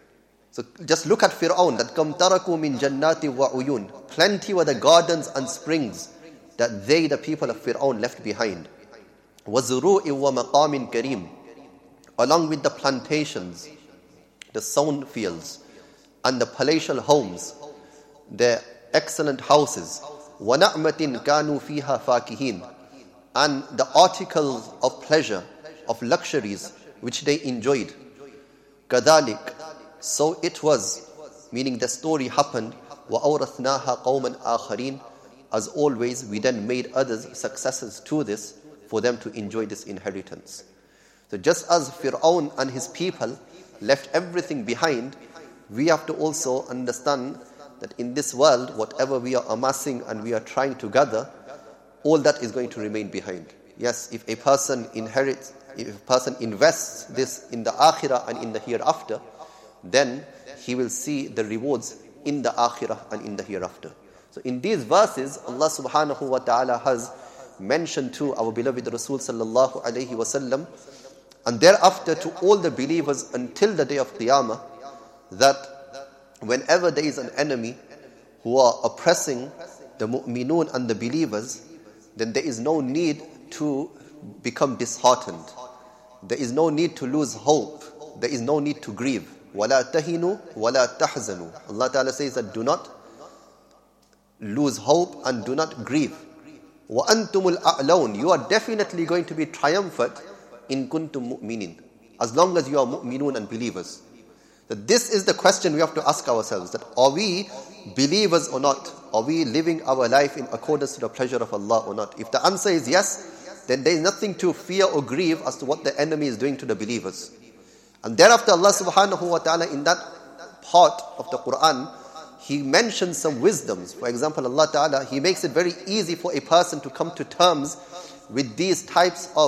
Speaker 2: So just look at Fir'aun, that kam taraku min jannati wa uyun, plenty were the gardens and springs that they, the people of Fir'aun, left behind. وَزُرُوءٍ وَمَقَامٍ كَرِيمٍ, along with the plantations, the sown fields, and the palatial homes, the excellent houses. وَنَعْمَةٍ كَانُوا فِيهَا فَاكِهِينَ, and the articles of pleasure, of luxuries, which they enjoyed. كَذَلِكَ, so it was, meaning the story happened. وَأَوْرَثْنَاهَا قَوْمًا آخَرِينَ, as always, we then made others successors to this, for them to enjoy this inheritance. So just as Fir'aun and his people left everything behind, we have to also understand that in this world, whatever we are amassing and we are trying to gather, all that is going to remain behind. Yes, if a person inherits, if a person invests this in the akhirah and in the hereafter, then he will see the rewards in the akhirah and in the hereafter. So in these verses, Allah subhanahu wa ta'ala has mentioned to our beloved Rasul sallallahu alayhi wasallam, and thereafter to all the believers until the day of Qiyamah, that whenever there is an enemy who are oppressing the mu'minun and the believers, then there is no need to become disheartened. There is no need to lose hope. There is no need to grieve. وَلَا تَهِنُوا وَلَا تَحْزَنُوا. Allah Ta'ala says that do not lose hope and do not grieve. وَأَنْتُمُ الْأَعْلَوْنَ, you are definitely going to be triumphant in kuntum mu'minin, as long as you are mu'minun and believers. So this is the question we have to ask ourselves, that are we believers or not? Are we living our life in accordance to the pleasure of Allah or not? If the answer is yes, then there is nothing to fear or grieve as to what the enemy is doing to the believers. And thereafter Allah subhanahu wa ta'ala, in that part of the Quran, He mentions some wisdoms. For example, Allah Ta'ala, He makes it very easy for a person to come to terms with these types of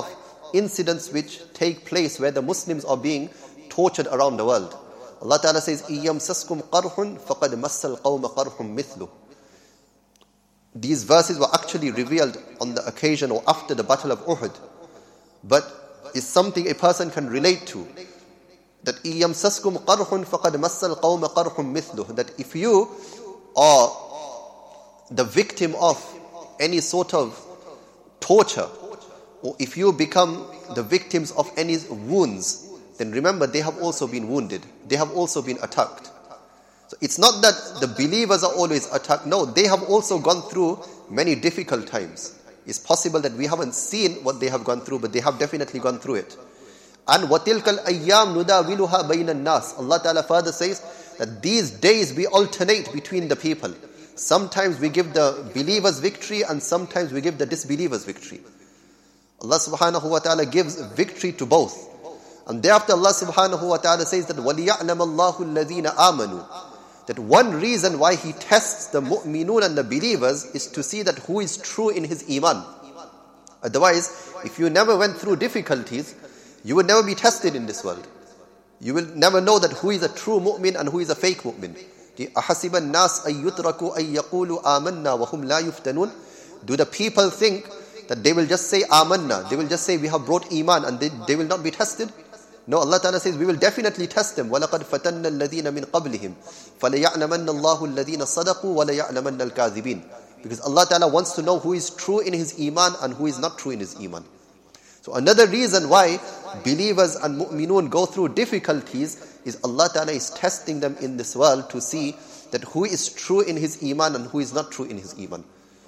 Speaker 2: incidents which take place where the Muslims are being tortured around the world. Allah Ta'ala says, إِيَمْسَسْكُمْ قَرْحٌ فَقَدْ مَسَّ الْقَوْمَ قَرْحٌ مِثْلُهُ. These verses were actually revealed on the occasion or after the Battle of Uhud. But it's something a person can relate to. That إِيَمْسَسْكُمْ قَرْحٌ فَقَدْ مَسَّ الْقَوْمَ قَرْحٌ مِثْلُهُ. That if you are the victim of any sort of torture, or if you become the victims of any wounds, then remember they have also been wounded. They have also been attacked. So it's not that the believers are always attacked. No, they have also gone through many difficult times. It's possible that we haven't seen what they have gone through, but they have definitely gone through it. And وَتِلْكَ الْأَيَّامُ نُدَاوِلُهَا بَيْنَ النَّاسِ. Allah Ta'ala further says that these days we alternate between the people. Sometimes we give the believers victory and sometimes we give the disbelievers victory. Allah subhanahu wa ta'ala gives victory to both. And thereafter Allah subhanahu wa ta'ala says that وَلِيَعْلَمَ اللَّهُ الَّذِينَ آمَنُوا. That one reason why He tests the mu'minun and the believers is to see that who is true in his iman. Otherwise, if you never went through difficulties, you would never be tested in this world. You will never know that who is a true mu'min and who is a fake mu'min. أَحَسِبَ النَّاسَ أَن يُتْرَكُوا أَن يَقُولُوا آمَنَّا وَهُمْ لَا يُفْتَنُونَ. Do the people think that they will just say amanna, they will just say we have brought iman and they will not be tested? No, Allah Ta'ala says we will definitely test them. وَلَقَدْ فَتَنَّ الَّذِينَ مِنْ قَبْلِهِمْ فَلَيَعْلَمَنَّ اللَّهُ الَّذِينَ صَدَقُوا وَلَيَعْلَمَنَّ الْكَاذِبِينَ. Because Allah Ta'ala wants to know who is true in his iman and who is not true in his iman. So another reason why believers and mu'minun go through difficulties is Allah Ta'ala is testing them in this world to see that who is true in his iman and who is not true in his iman.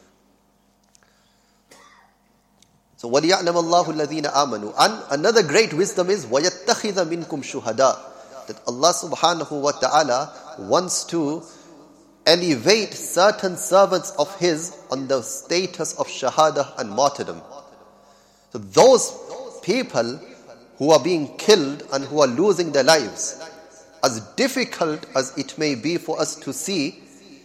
Speaker 2: So وَلِيَعْلَمَ اللَّهُ الَّذِينَ آمَنُوا. And another great wisdom is وَيَتَّخِذَ مِنْكُمْ شُهَدَاءَ. That Allah subhanahu wa ta'ala wants to elevate certain servants of His on the status of shahada and martyrdom. So those people who are being killed and who are losing their lives, as difficult as it may be for us to see,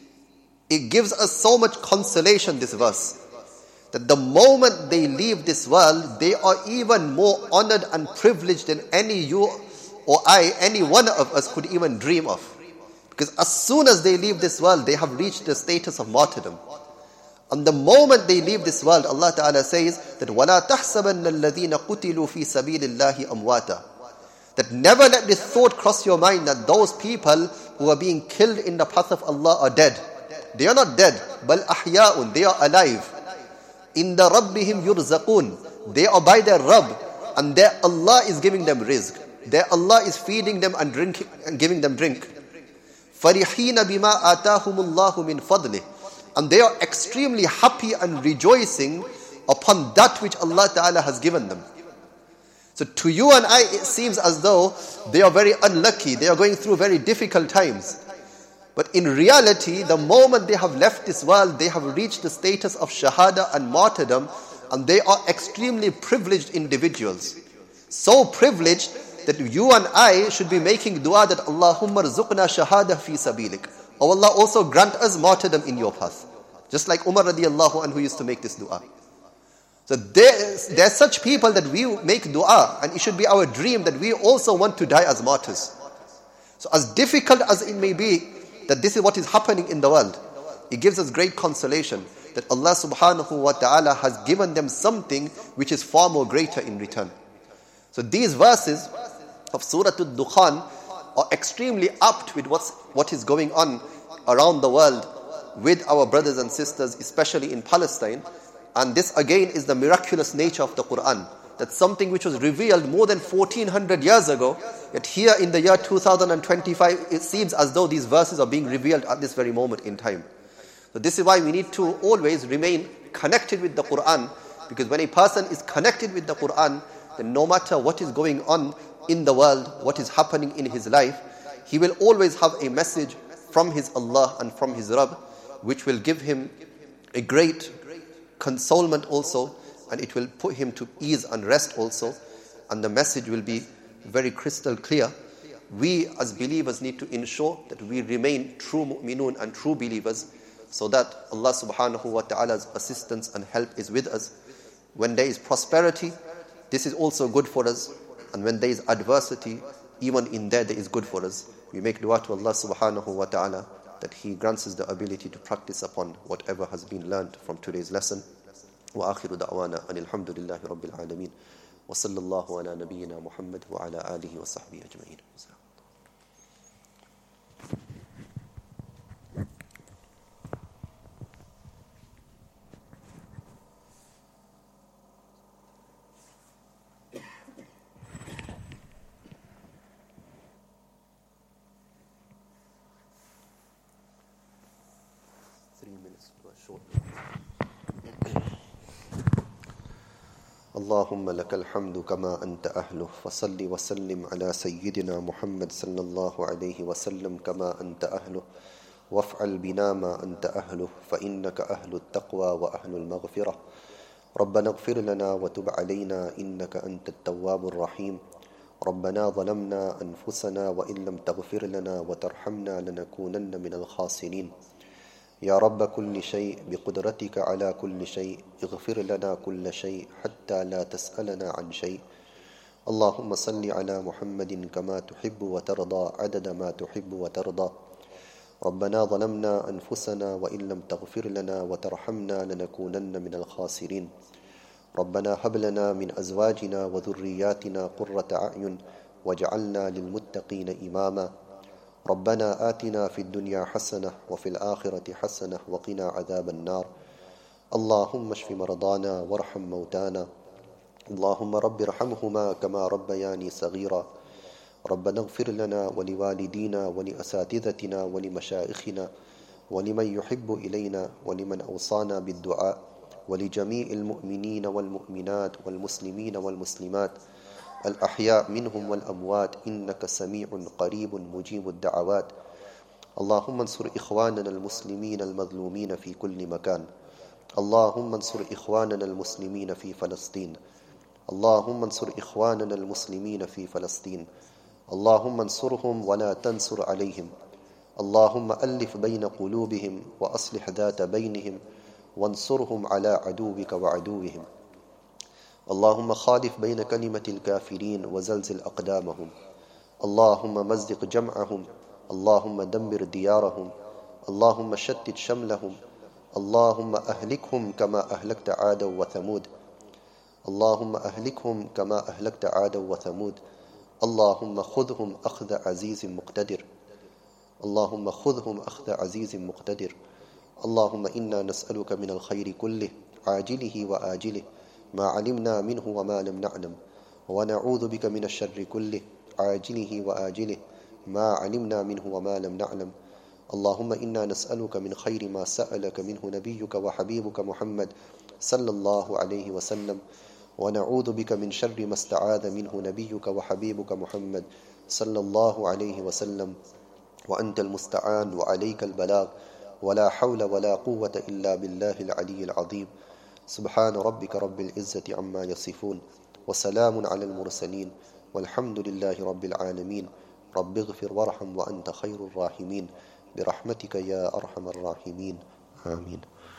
Speaker 2: it gives us so much consolation, this verse. That the moment they leave this world, they are even more honored and privileged than any you or I, any one of us could even dream of. Because as soon as they leave this world, they have reached the status of martyrdom. And the moment they leave this world, Allah Ta'ala says that وَلَا تَحْسَبَنَّ الَّذِينَ قُتِلُوا فِي سَبِيلِ اللَّهِ أَمْوَاتًا. That never let this thought cross your mind that those people who are being killed in the path of Allah are dead. They are not dead. بَلْ أَحْيَاءٌ. They are alive. إِنَّ رَبِّهِمْ يُرْزَقُونَ. They are by their Rabb, and their Allah is giving them rizq. Their Allah is feeding them and giving them drink. فَرِحِينَ بِمَا آتَاهُمُ اللَّهُ مِنْ فَضْلِهِ. And they are extremely happy and rejoicing upon that which Allah Ta'ala has given them. So to you and I, it seems as though they are very unlucky. They are going through very difficult times. But in reality, the moment they have left this world, they have reached the status of shahada and martyrdom, and they are extremely privileged individuals. So privileged that you and I should be making dua that Allahumma rzuqna shahada fi sabilik. Oh Allah, also grant us martyrdom in your path. Just like Umar radiallahu anhu used to make this dua. So there are such people that we make dua, and it should be our dream that we also want to die as martyrs. So as difficult as it may be, that this is what is happening in the world, it gives us great consolation that Allah subhanahu wa ta'ala has given them something which is far more greater in return. So these verses of Surah Al-Dukhan are extremely apt with what is going on around the world with our brothers and sisters, especially in Palestine. And this again is the miraculous nature of the Quran. That something which was revealed more than 1400 years ago, yet here in the year 2025, it seems as though these verses are being revealed at this very moment in time. So this is why we need to always remain connected with the Quran, because when a person is connected with the Quran, then no matter what is going on in the world, what is happening in his life, he will always have a message from his Allah and from his Rabb, which will give him a great consolement also, and it will put him to ease and rest also, and the message will be very crystal clear. We as believers need to ensure that we remain true mu'minun and true believers, so that Allah subhanahu wa ta'ala's assistance and help is with us. When there is prosperity, this is also good for us. And when there is adversity, even in there is good for us. We make dua to Allah subhanahu wa ta'ala that He grants us the ability to practice upon whatever has been learned from today's lesson. وآخر دعوانا أن الحمد لله رب العالمين وصلى الله على نبينا محمد وعلى آله وصحبه أجمعين. اللهم لك الحمد كما أنت أهله فصل وسلم على سيدنا محمد صلى الله عليه وسلم كما أنت أهله وافعل بنا ما أنت أهله فإنك أهل التقوى وأهل المغفرة. ربنا اغفر لنا وتب علينا إنك أنت التواب الرحيم. ربنا ظلمنا أنفسنا وإن لم تغفر لنا وترحمنا لنكونن من الخاسرين. يا رب كل شيء بقدرتك على كل شيء اغفر لنا كل شيء حتى لا تسألنا عن شيء. اللهم صل على محمد كما تحب وترضى عدد ما تحب وترضى. ربنا ظلمنا أنفسنا وإن لم تغفر لنا وترحمنا لنكونن من الخاسرين. ربنا هب لنا من أزواجنا وذرياتنا قرة أعين واجعلنا للمتقين إماما. ربنا آتنا في الدنيا حسنة وفي الآخرة حسنة وقنا عذاب النار. اللهم اشف مرضانا وارحم موتانا. اللهم رب ارحمهما كما ربياني صغيرا. ربنا اغفر لنا ولوالدينا ولأساتذتنا ولمشائخنا ولمن يحب إلينا ولمن أوصانا بالدعاء ولجميع المؤمنين والمؤمنات والمسلمين والمسلمات الأحياء منهم والأموات إنك سميع قريب مجيب الدعوات. اللهم انصر إخواننا المسلمين المظلومين في كل مكان. اللهم انصر إخواننا المسلمين في فلسطين. اللهم انصر إخواننا المسلمين في فلسطين. اللهم انصرهم ولا تنصر عليهم. اللهم ألف بين قلوبهم وأصلح ذات بينهم وانصرهم على عدوك وعدوهم. اللهم خالف بين كلمة الكافرين وزلزل أقدامهم. اللهم مزق جمعهم. اللهم دمر ديارهم. اللهم شتت شملهم. اللهم أهلكهم كما أهلكت عادا وثمود. اللهم أهلكهم كما أهلكت عادا وثمود. اللهم خذهم أخذ عزيز مقتدر. اللهم خذهم أخذ عزيز مقتدر. اللهم إنا نسألك من الخير كله عاجله وآجله ما علمنا منه وما لم نعلم ونعوذ بك من الشر كله عاجله وآجله ما علمنا منه وما لم نعلم. اللهم إنا نسألك من خير ما سألك منه نبيك وحبيبك محمد صلى الله عليه وسلم ونعوذ بك من شر ما استعاذ منه نبيك وحبيبك محمد صلى الله عليه وسلم وأنت المستعان وعليك البلاغ ولا حول ولا قوة إلا بالله العلي العظيم. سبحان ربك رب العزة عما يصفون وسلام على المرسلين والحمد لله رب العالمين. رب اغفر وارحم وأنت خير الراحمين برحمتك يا أرحم الراحمين. آمين.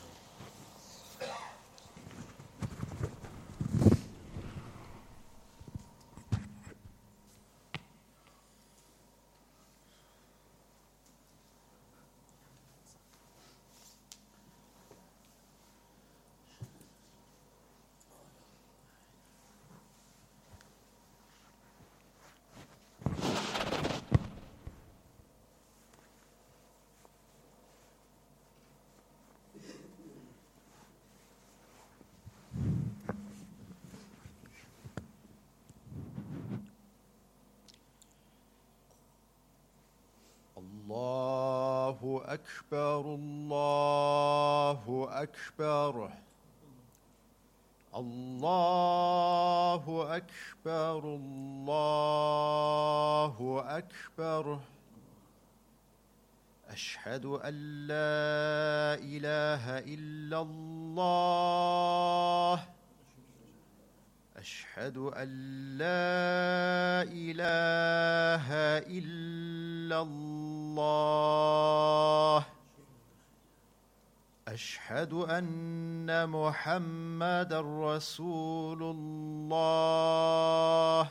Speaker 3: الله أكبر الله أكبر الله أكبر الله أكبر. أشهد أن لا إله إلا الله. أشهد أن لا إله إلا الله. أشهد أن محمد رسول الله.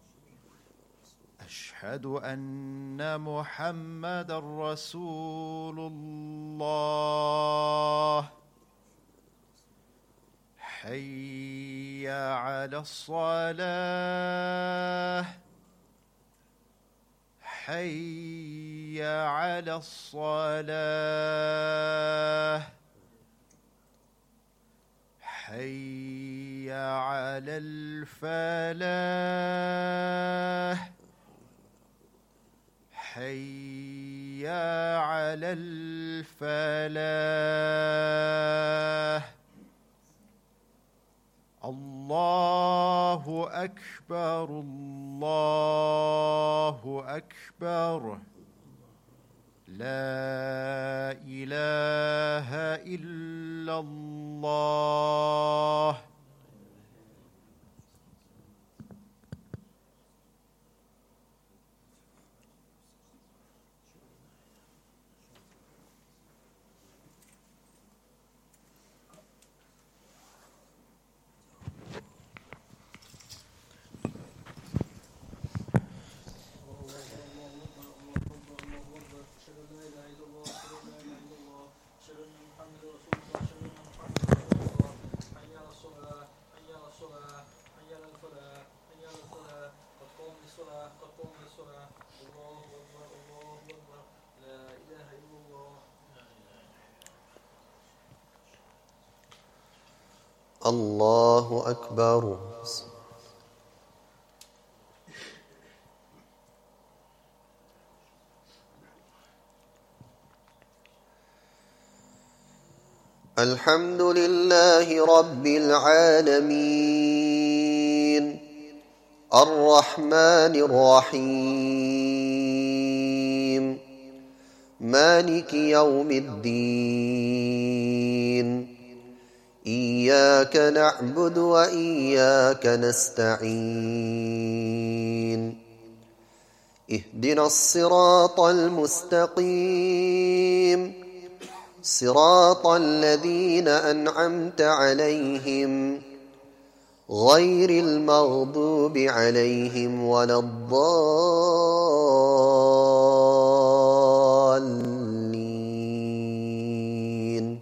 Speaker 3: أشهد أن محمد رسول الله. حي على الصلاة. حي على الصلاة. حي على الفلاح. حي على الفلاح. الله أكبر الله أكبر. لا إله إلا الله.
Speaker 2: الله أكبر. الحمد لله رب العالمين الرحمن الرحيم مالك يوم الدين إياك نعبد وإياك نستعين اهدنا الصراط المستقيم صراط الذين أنعمت عليهم غير المغضوب عليهم ولا الضالين.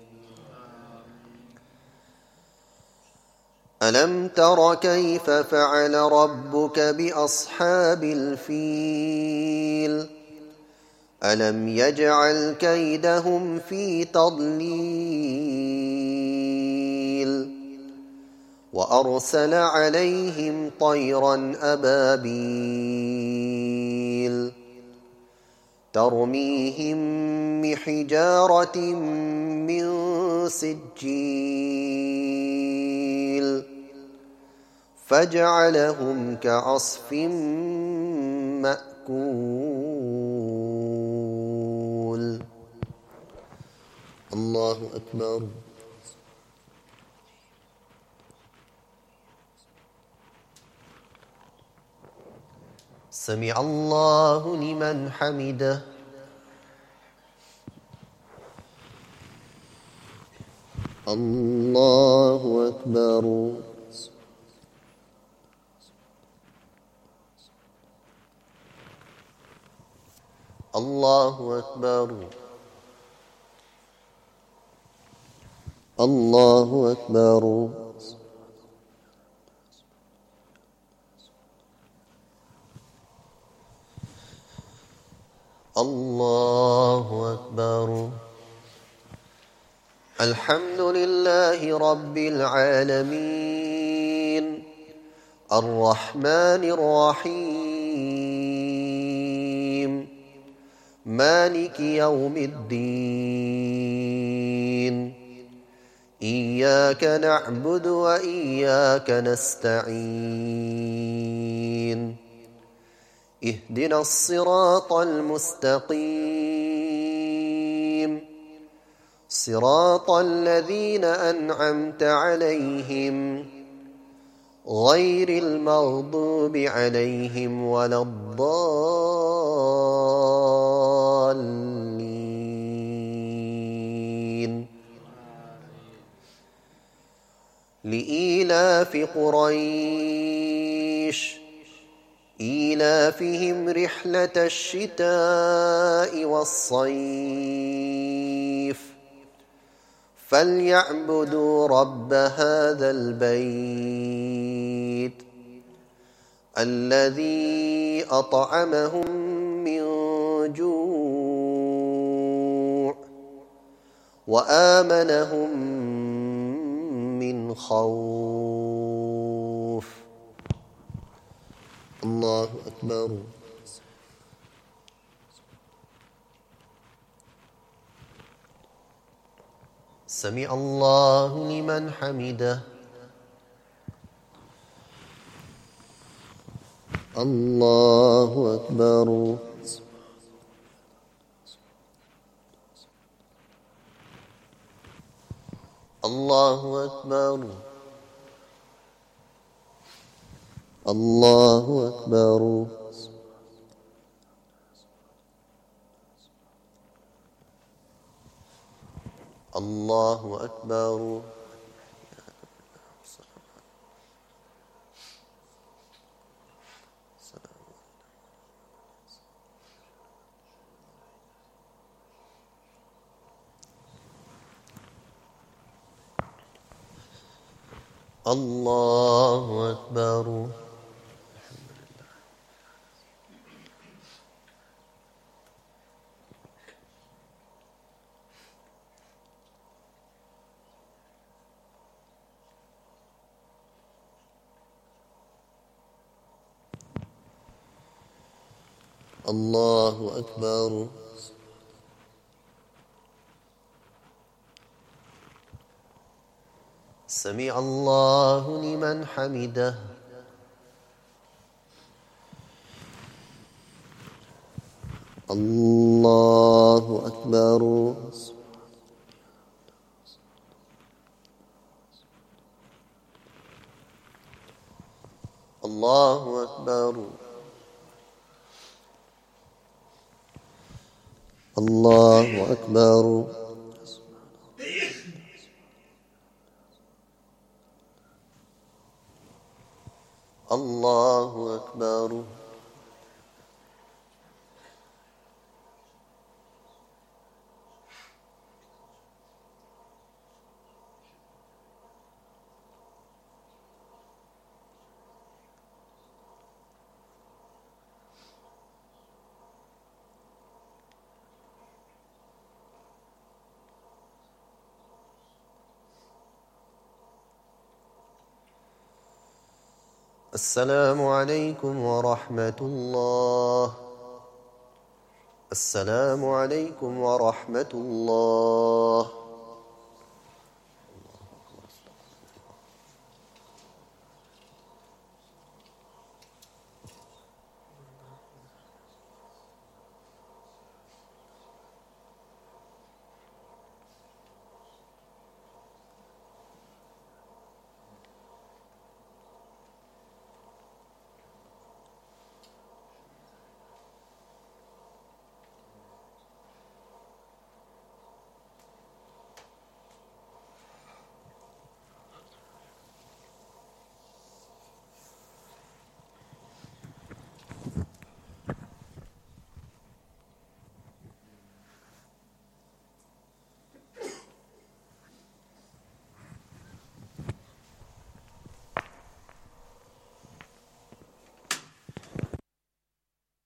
Speaker 2: ألم تر كيف فعل ربك بأصحاب الفيل ألم يجعل كيدهم في تضليل وأرسل عليهم طيرا أبابيل ترميهم بحجارة من سجيل فجعلهم كعصف مأكول. الله أكبر. سمع الله لمن حمده. الله أكبر. الله أكبر. الله أكبر. الله أكبر. الحمد لله رب العالمين الرحمن الرحيم مالك يوم الدين إياك نعبد وإياك نستعين اهدنا الصراط المستقيم صراط الذين أنعمت عليهم غير المغضوب عليهم ولا الضالين. لإيلاف قريش إيلافهم رحلة الشتاء والصيف فليعبدوا رب هذا البيت الذي أطعمهم من جوع وآمنهم من خوف. الله أكبر. سمع الله لمن حمده. الله أكبر. الله أكبر. الله أكبر. الله أكبر. الله أكبر. الله أكبر. سمع الله لمن حمده. الله أكبر. الله أكبر. الله أكبر. الله أكبر. السلام عليكم ورحمة الله. السلام عليكم ورحمة الله.